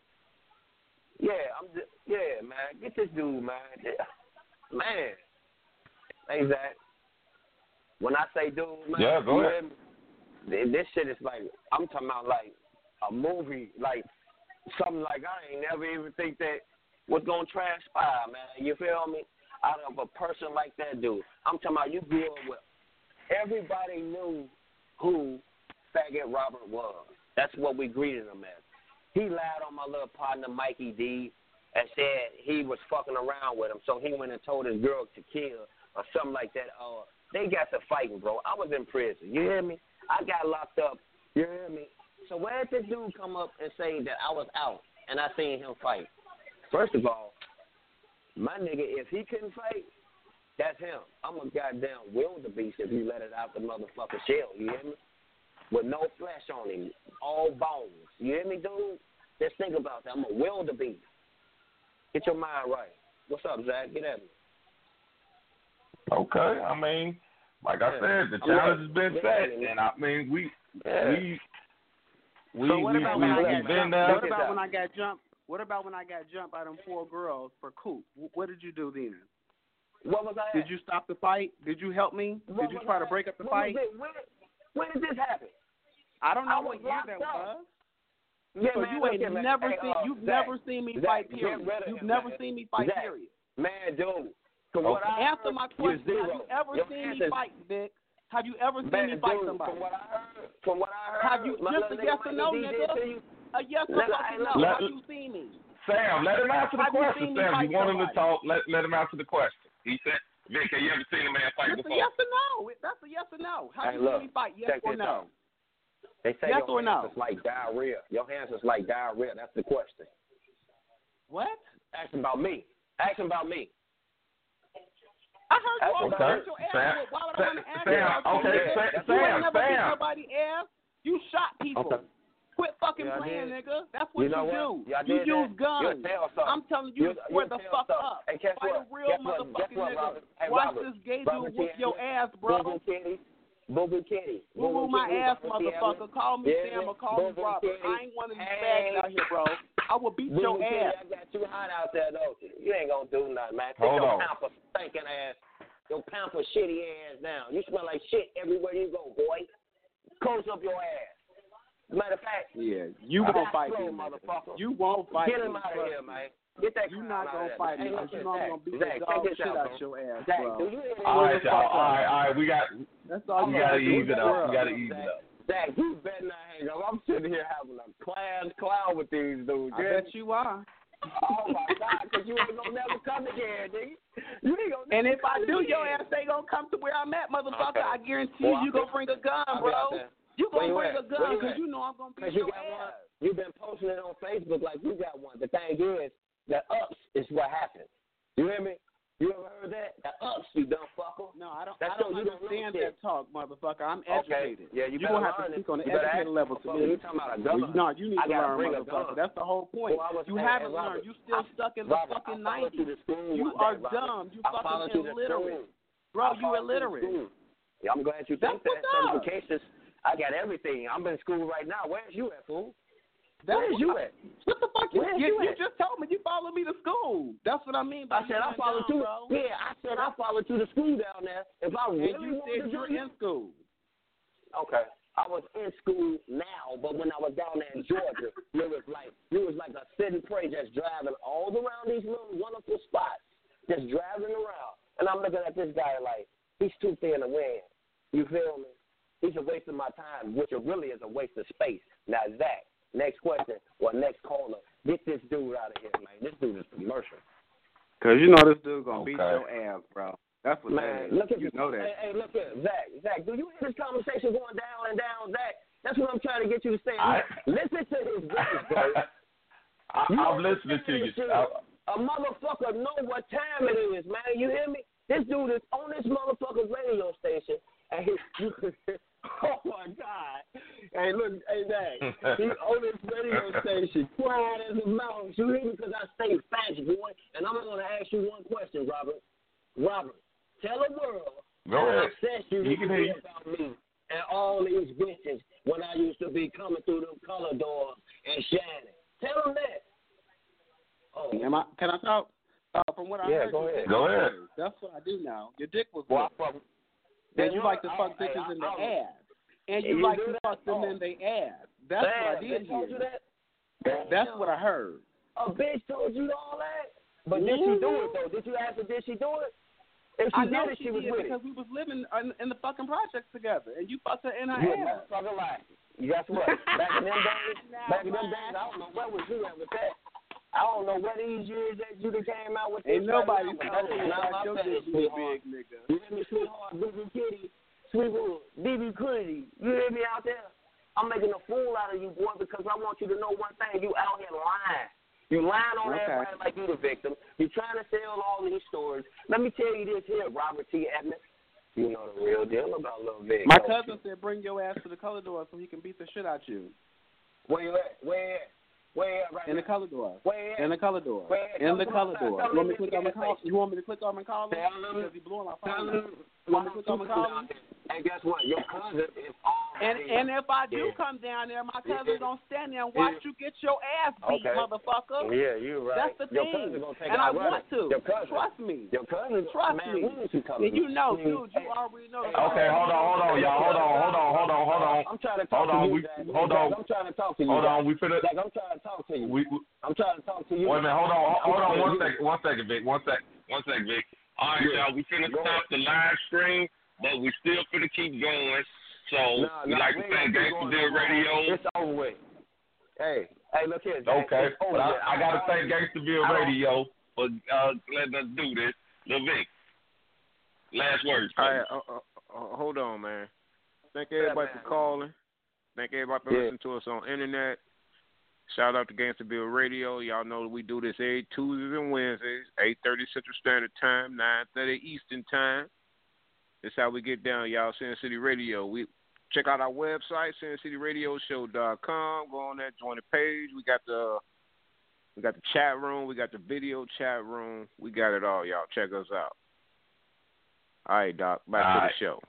Yeah, man. Get this dude, man. Man. Hey, Zach. When I say dude, man, yeah, go ahead. This shit is like, I'm talking about like a movie, like something like I ain't never even think that was going to transpire, man. You feel me? Out of a person like that dude. I'm talking about you grew up with, everybody knew who Faggot Robert was. That's what we greeted him as. He lied on my little partner, Mikey D, and said he was fucking around with him, so he went and told his girl to kill or something like that. They got to fighting, bro. I was in prison. You hear me? I got locked up. You hear me? So where did this dude come up and say that I was out and I seen him fight? First of all, my nigga, if he couldn't fight, that's him. I'm a goddamn wildebeest if you let it out the motherfucking shell. You hear me? With no flesh on him, all bones. You hear me, dude? Just think about that. I'm a wildebeest. Get your mind right. What's up, Zach? Get at me. Okay, I mean, like I said, the challenge has been set, and I mean, we've been there. What about when I got jumped? What about when I got jumped by them 4 girls for Coop? What did you do then? What was I? Did you stop the fight? Did you help me? Did you try to break up the fight? When did this happen? I don't know what year that was. Yeah, so man, you ain't never seen. You've never seen me fight. Period. You've never seen me fight. Period. Man, dude. Answer my question. Have you ever seen me fight, Vic? Have you ever seen me fight somebody? From what I heard, have you just a yes or no, nigga? A yes or no? Have you seen me? Sam, let him answer the question. Sam, you want him to talk? Let him answer the question. He said, Vic, have you ever seen a man fight before? Yes or no. That's a yes or no. Have you seen me fight? Yes or no? They say yes your or no? hands is like diarrhea. Your hands is like diarrhea. That's the question. What? Ask him about me. Ask him about me. I heard you all about your ass. Why would I want to ask you about you? You ain't never beat nobody's ass. You shot people. Okay. Quit fucking playing, nigga. That's what you do. You use guns. I'm telling you, square the fuck up. Hey, fight a real motherfucking nigga. Watch this gay dude whoop your ass, bro. Boo-boo kitty. Boo-boo my ass, motherfucker. Call me Sam or call me Robert. I ain't one of these fags out here, bro. I will beat your ass. I got you hot out there, don't you? You ain't gonna do nothing, man. Take your pamper stinking ass, your pamper shitty ass down. You smell like shit everywhere you go, boy. close up your ass. Matter of fact, yeah, you won't fight slow, me, motherfucker. You won't fight Get me. him out of here, man. Get that. You're not gonna fight me. Hey, You know I'm gonna beat Zach, the dog check this shit out, out your ass, Zach, bro. do you hear All right, y'all. All right. We got. That's all we you gotta gotta do. ease it up. We gotta ease it up. Zach, you better not hang up. I'm sitting here having a clown with these dudes. I bet you are. Oh my God, because you ain't gonna never come again, nigga. You ain't gonna. And if I do, your ass ain't gonna come to where I'm at, motherfucker. Okay. I guarantee you gonna bring a gun, bro. You gonna bring a gun because you know I'm gonna beat your ass. You've been posting it on Facebook like you got one. The thing is, the ups is what happens. You hear me? You ever heard that? The ups, you dumb fucker. No, I don't understand that talk, motherfucker. I'm educated. Yeah, you gonna have to speak on the educated level to me. You talking about a gun? No, you need to learn, motherfucker. That's the whole point. You haven't learned. You still stuck in the fucking 90s. You are dumb. You fucking illiterate. Bro, you illiterate. Yeah, I'm glad you think that. Certifications. I got everything. I'm in school right now. Where's you at, fool? Where's you at? What the fuck? You just told me you followed me to school. That's what I mean by I said I followed you. Yeah, I said I followed you to school down there. If I really you said you're in school. Okay. I was in school now, but when I was down there in Georgia, you was like a sit and pray, just driving all around these little wonderful spots, just driving around. And I'm looking at this guy like he's too thin to win. You feel me? He's a waste of my time, which really is a waste of space. Now, Zach, next question or next caller, get this dude out of here, man. This dude is commercial. Because you know this dude going to beat your ass, bro. That's what man, that is. Look at you know that. Hey, look at Zach, do you hear this conversation going down and down, Zach? That's what I'm trying to get you to say. Listen to his voice, bro. I'm listening to you. A motherfucker know what time it is, man. You hear me? This dude is on this motherfucker's radio station, and oh my God! Hey, look, hey, Zach, he's on this radio station, quiet as a mouse. You hear me? Because I stay fast, boy. And I'm going to ask you one question, Robert. Robert, tell the world how obsessed you used to be about me and all these bitches when I used to be coming through them color doors and shining. Tell them that. Oh, can I talk? From what I heard, go ahead. Go ahead. That's what I do now. Your dick was good. And you like to fuck bitches in the ass. And you like to fuck them in the ass. That's what I did hear. That's what I heard. A bitch told you all that? But did she do it, though? Did you ask her, did she do it? If she did it, she was with it. Because we was living in the fucking projects together. And you fucked her in her ass. Motherfucker lie. Guess what? Back in them days, I don't know where was you at with that. I don't know what these years that you came out with. Ain't nobody talking about your dick being big, nigga. You hear me, sweetheart, BB Kitty, Sweetwood, BB Kitty. You hear me out there? I'm making a fool out of you, boy, because I want you to know one thing. You out here lying. You lying on everybody like you the victim. You trying to sell all these stories. Let me tell you this here, Robert T. Edmonds. You know the real deal about Lil Vic. My cousin said bring your ass to the color door so he can beat the shit out you. Where you at? Where right in the color door. Where in the color door. In the color door. You want me to click on the call? You want me to click on the call? Because he blowing my phone. You want me to click on the call? And guess what? Your cousin is all. And if I do come down there, my cousin's gonna stand there and watch you get your ass beat, motherfucker. Yeah, you're right. That's the thing. And I want to. Trust me. Your cousin. Trust me. And you know, dude, you already know. Okay, hold on, y'all. Hold on. I'm trying to talk to you. Hold on. I'm trying to talk to you. Hold on, we finna. I'm trying to talk to you. I'm trying to talk to you. Wait a minute, hold on, one second, Vic. One second, Vic. All right, y'all, we finna stop the live stream, but we still finna keep going. So we like to thank Gangsterville Radio. It's over with. Hey, look here. Okay, but I gotta thank Gangsterville Radio for letting us do this. Lil Vic, last words. All right, hold on, man. Thank everybody for calling. Thank everybody for listening to us on internet. Shout out to Gangsterville Radio. Y'all know that we do this every Tuesdays and Wednesdays, 8:30 Central Standard Time, 9:30 Eastern Time. That's how we get down, y'all. Sin City Radio. We check out our website, SinCityRadioshow.com. Go on there, join the page. We got the chat room. We got the video chat room. We got it all, y'all. Check us out. All right, Doc. Back to the show.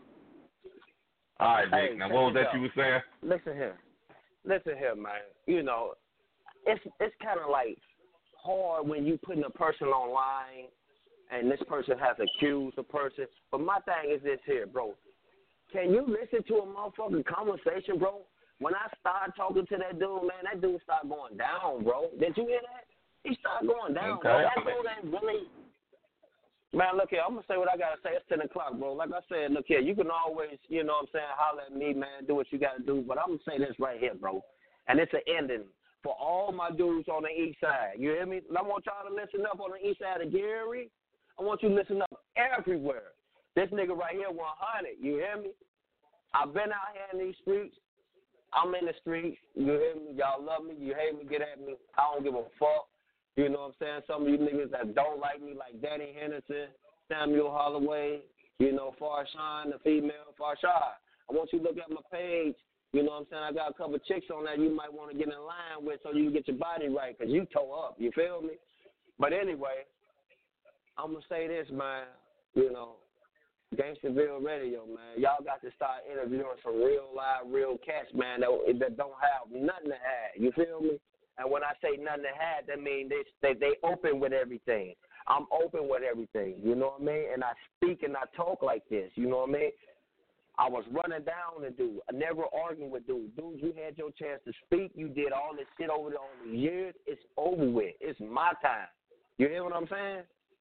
All right, Vic. Now, what was that you were saying? Listen here, man. You know, it's kind of like hard when you putting a person online and this person has accused a person. But my thing is this here, bro. Can you listen to a motherfucking conversation, bro? When I started talking to that dude, man, that dude started going down, bro. Did you hear that? He started going down, bro. That dude ain't really. Man, look here, I'm going to say what I got to say. It's 10 o'clock, bro. Like I said, look here, you can always, you know what I'm saying, holler at me, man, do what you got to do. But I'm going to say this right here, bro. And it's an ending for all my dudes on the east side. You hear me? And I want y'all to listen up on the east side of Gary. I want you to listen up everywhere. This nigga right here, 100. You hear me? I've been out here in these streets. I'm in the streets. You hear me? Y'all love me. You hate me, get at me. I don't give a fuck. You know what I'm saying? Some of you niggas that don't like me, like Danny Henderson, Samuel Holloway, you know, Farshawn, the female Farshad. I want you to look at my page. You know what I'm saying? I got a couple chicks on there you might want to get in line with so you can get your body right because you toe up. You feel me? But anyway, I'm going to say this, man. You know, Gangsterville Radio, man. Y'all got to start interviewing some real live, real cats, man, that don't have nothing to hide. You feel me? And when I say nothing to hide, that means they open with everything. I'm open with everything, you know what I mean? And I speak and I talk like this, you know what I mean? I was running down a dude. I never arguing with dudes. Dude, you had your chance to speak. You did all this shit over the years. It's over with. It's my time. You hear what I'm saying?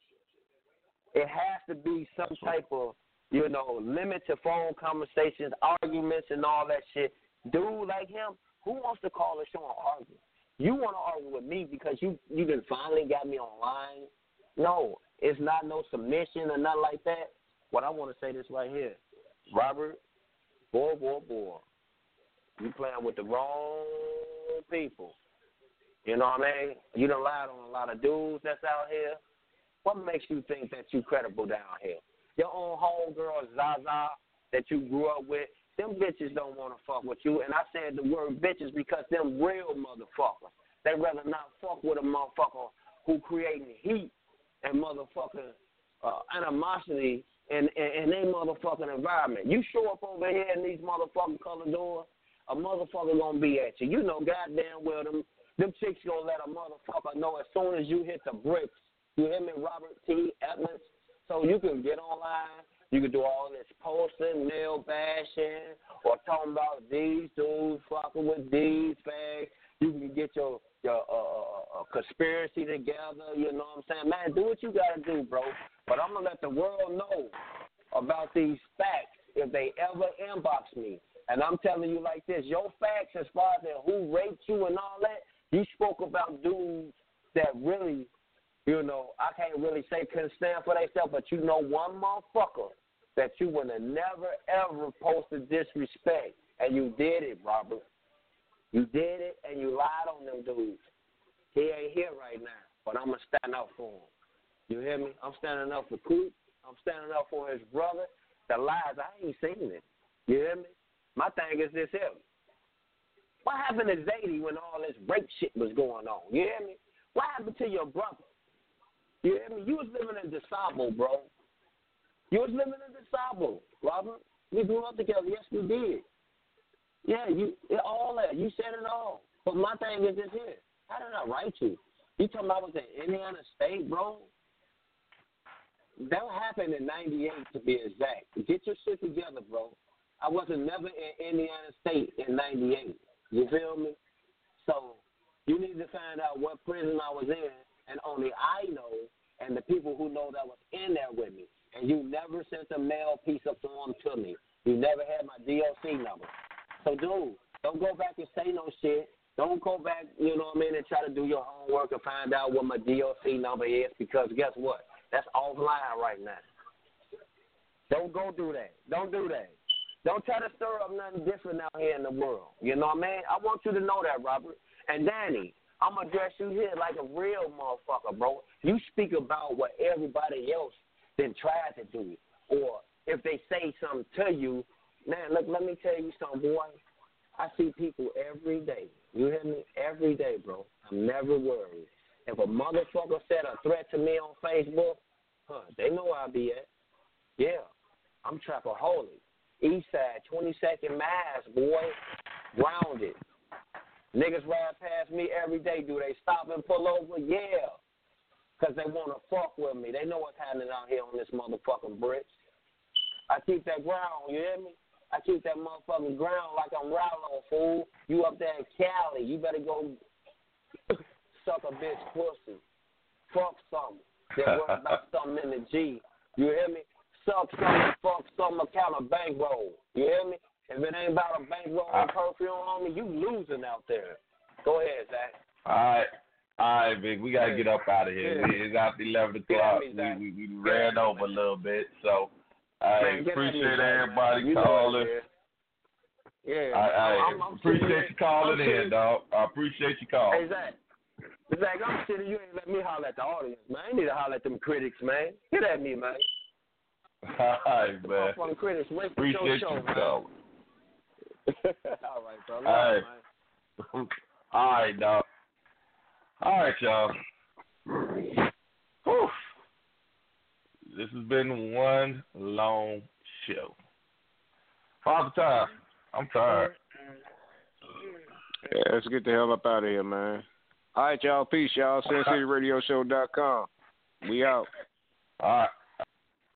It has to be some type of, you know, limit to phone conversations, arguments, and all that shit. Dude like him, who wants to call a show and argue? You want to argue with me because you done finally got me online? No, it's not no submission or nothing like that. What I want to say this right here. Robert, boy, you playing with the wrong people. You know what I mean? You done lied on a lot of dudes that's out here. What makes you think that you credible down here? Your own homegirl, Zaza, that you grew up with, them bitches don't want to fuck with you. And I said the word bitches because them real motherfuckers. They rather not fuck with a motherfucker who creating heat and motherfucking animosity in their motherfucking environment. You show up over here in these motherfucking color doors, a motherfucker gonna be at you. You know goddamn well them chicks gonna let a motherfucker know as soon as you hit the bricks. You hear me, Robert T. Edmonds? So you can get online. You can do all this posting, male bashing, or talking about these dudes fucking with these fags. You can get your conspiracy together, you know what I'm saying? Man, do what you got to do, bro. But I'm going to let the world know about these facts if they ever inbox me. And I'm telling you like this, your facts as far as who raped you and all that, you spoke about dudes that really, you know, I can't really say couldn't stand for themselves, but you know one motherfucker that you would have never, ever posted disrespect. And you did it, Robert. You did it, and you lied on them dudes. He ain't here right now, but I'm going to stand up for him. You hear me? I'm standing up for Coop. I'm standing up for his brother. The lies, I ain't seen it. You hear me? My thing is this here. What happened to Zadie when all this rape shit was going on? You hear me? What happened to your brother? You hear me? You was living in DeSable, bro. You was living in DeSable, Robert. We grew up together. Yes, we did. Yeah, all that. You said it all. But my thing is this here. How did I write you? You talking about I was in Indiana State, bro? That happened in 98 to be exact. Get your shit together, bro. I wasn't never in Indiana State in 98. You feel me? So you need to find out what prison I was in, and only I know and the people who know that was in there with me. And you never sent a mail piece of form to me. You never had my DOC number. So, dude, don't go back and say no shit. Don't go back, you know what I mean, and try to do your homework and find out what my DOC number is because guess what? That's offline right now. Don't go do that. Don't do that. Don't try to stir up nothing different out here in the world. You know what I mean? I want you to know that, Robert. And Danny, I'm going to address you here like a real motherfucker, bro. You speak about what everybody else then tried to do. Or if they say something to you, man, look, let me tell you something, boy. I see people every day. You hear me? Every day, bro. I'm never worried. If a motherfucker said a threat to me on Facebook, they know where I be at. Yeah, I'm Trapaholic. Eastside, 22nd Mass, boy. Grounded. Niggas ride past me every day. Do they stop and pull over? Yeah. Because they want to fuck with me. They know what's happening out here on this motherfucking bricks. I keep that ground, you hear me? I keep that motherfucking ground like I'm Rallo, fool. You up there in Cali. You better go suck a bitch pussy. Fuck something. Then worry about something in the G. You hear me? Suck something, fuck something, count a bankroll. You hear me? If it ain't about a bankroll and perfume on me, you losing out there. Go ahead, Zach. All right, Vic. We got to get up out of here. Yeah. It's after 11 o'clock. We ran over a little bit, so I appreciate everybody calling. Yeah. I appreciate you calling in, dog. I appreciate you calling. Hey, Zach, I'm sitting. You ain't let me holler at the audience, man. I need to holler at them critics, man. Get at me, man. All right, man. Motherfucking critics, wait for appreciate your show, you man. calling. All right, bro. All right. All right, dog. All right, y'all. Whew. This has been one long show. Father Time, I'm tired. Yeah, let's get the hell up out of here, man. All right, y'all. Peace, y'all. SinCityRadioShow.com. We out. All right.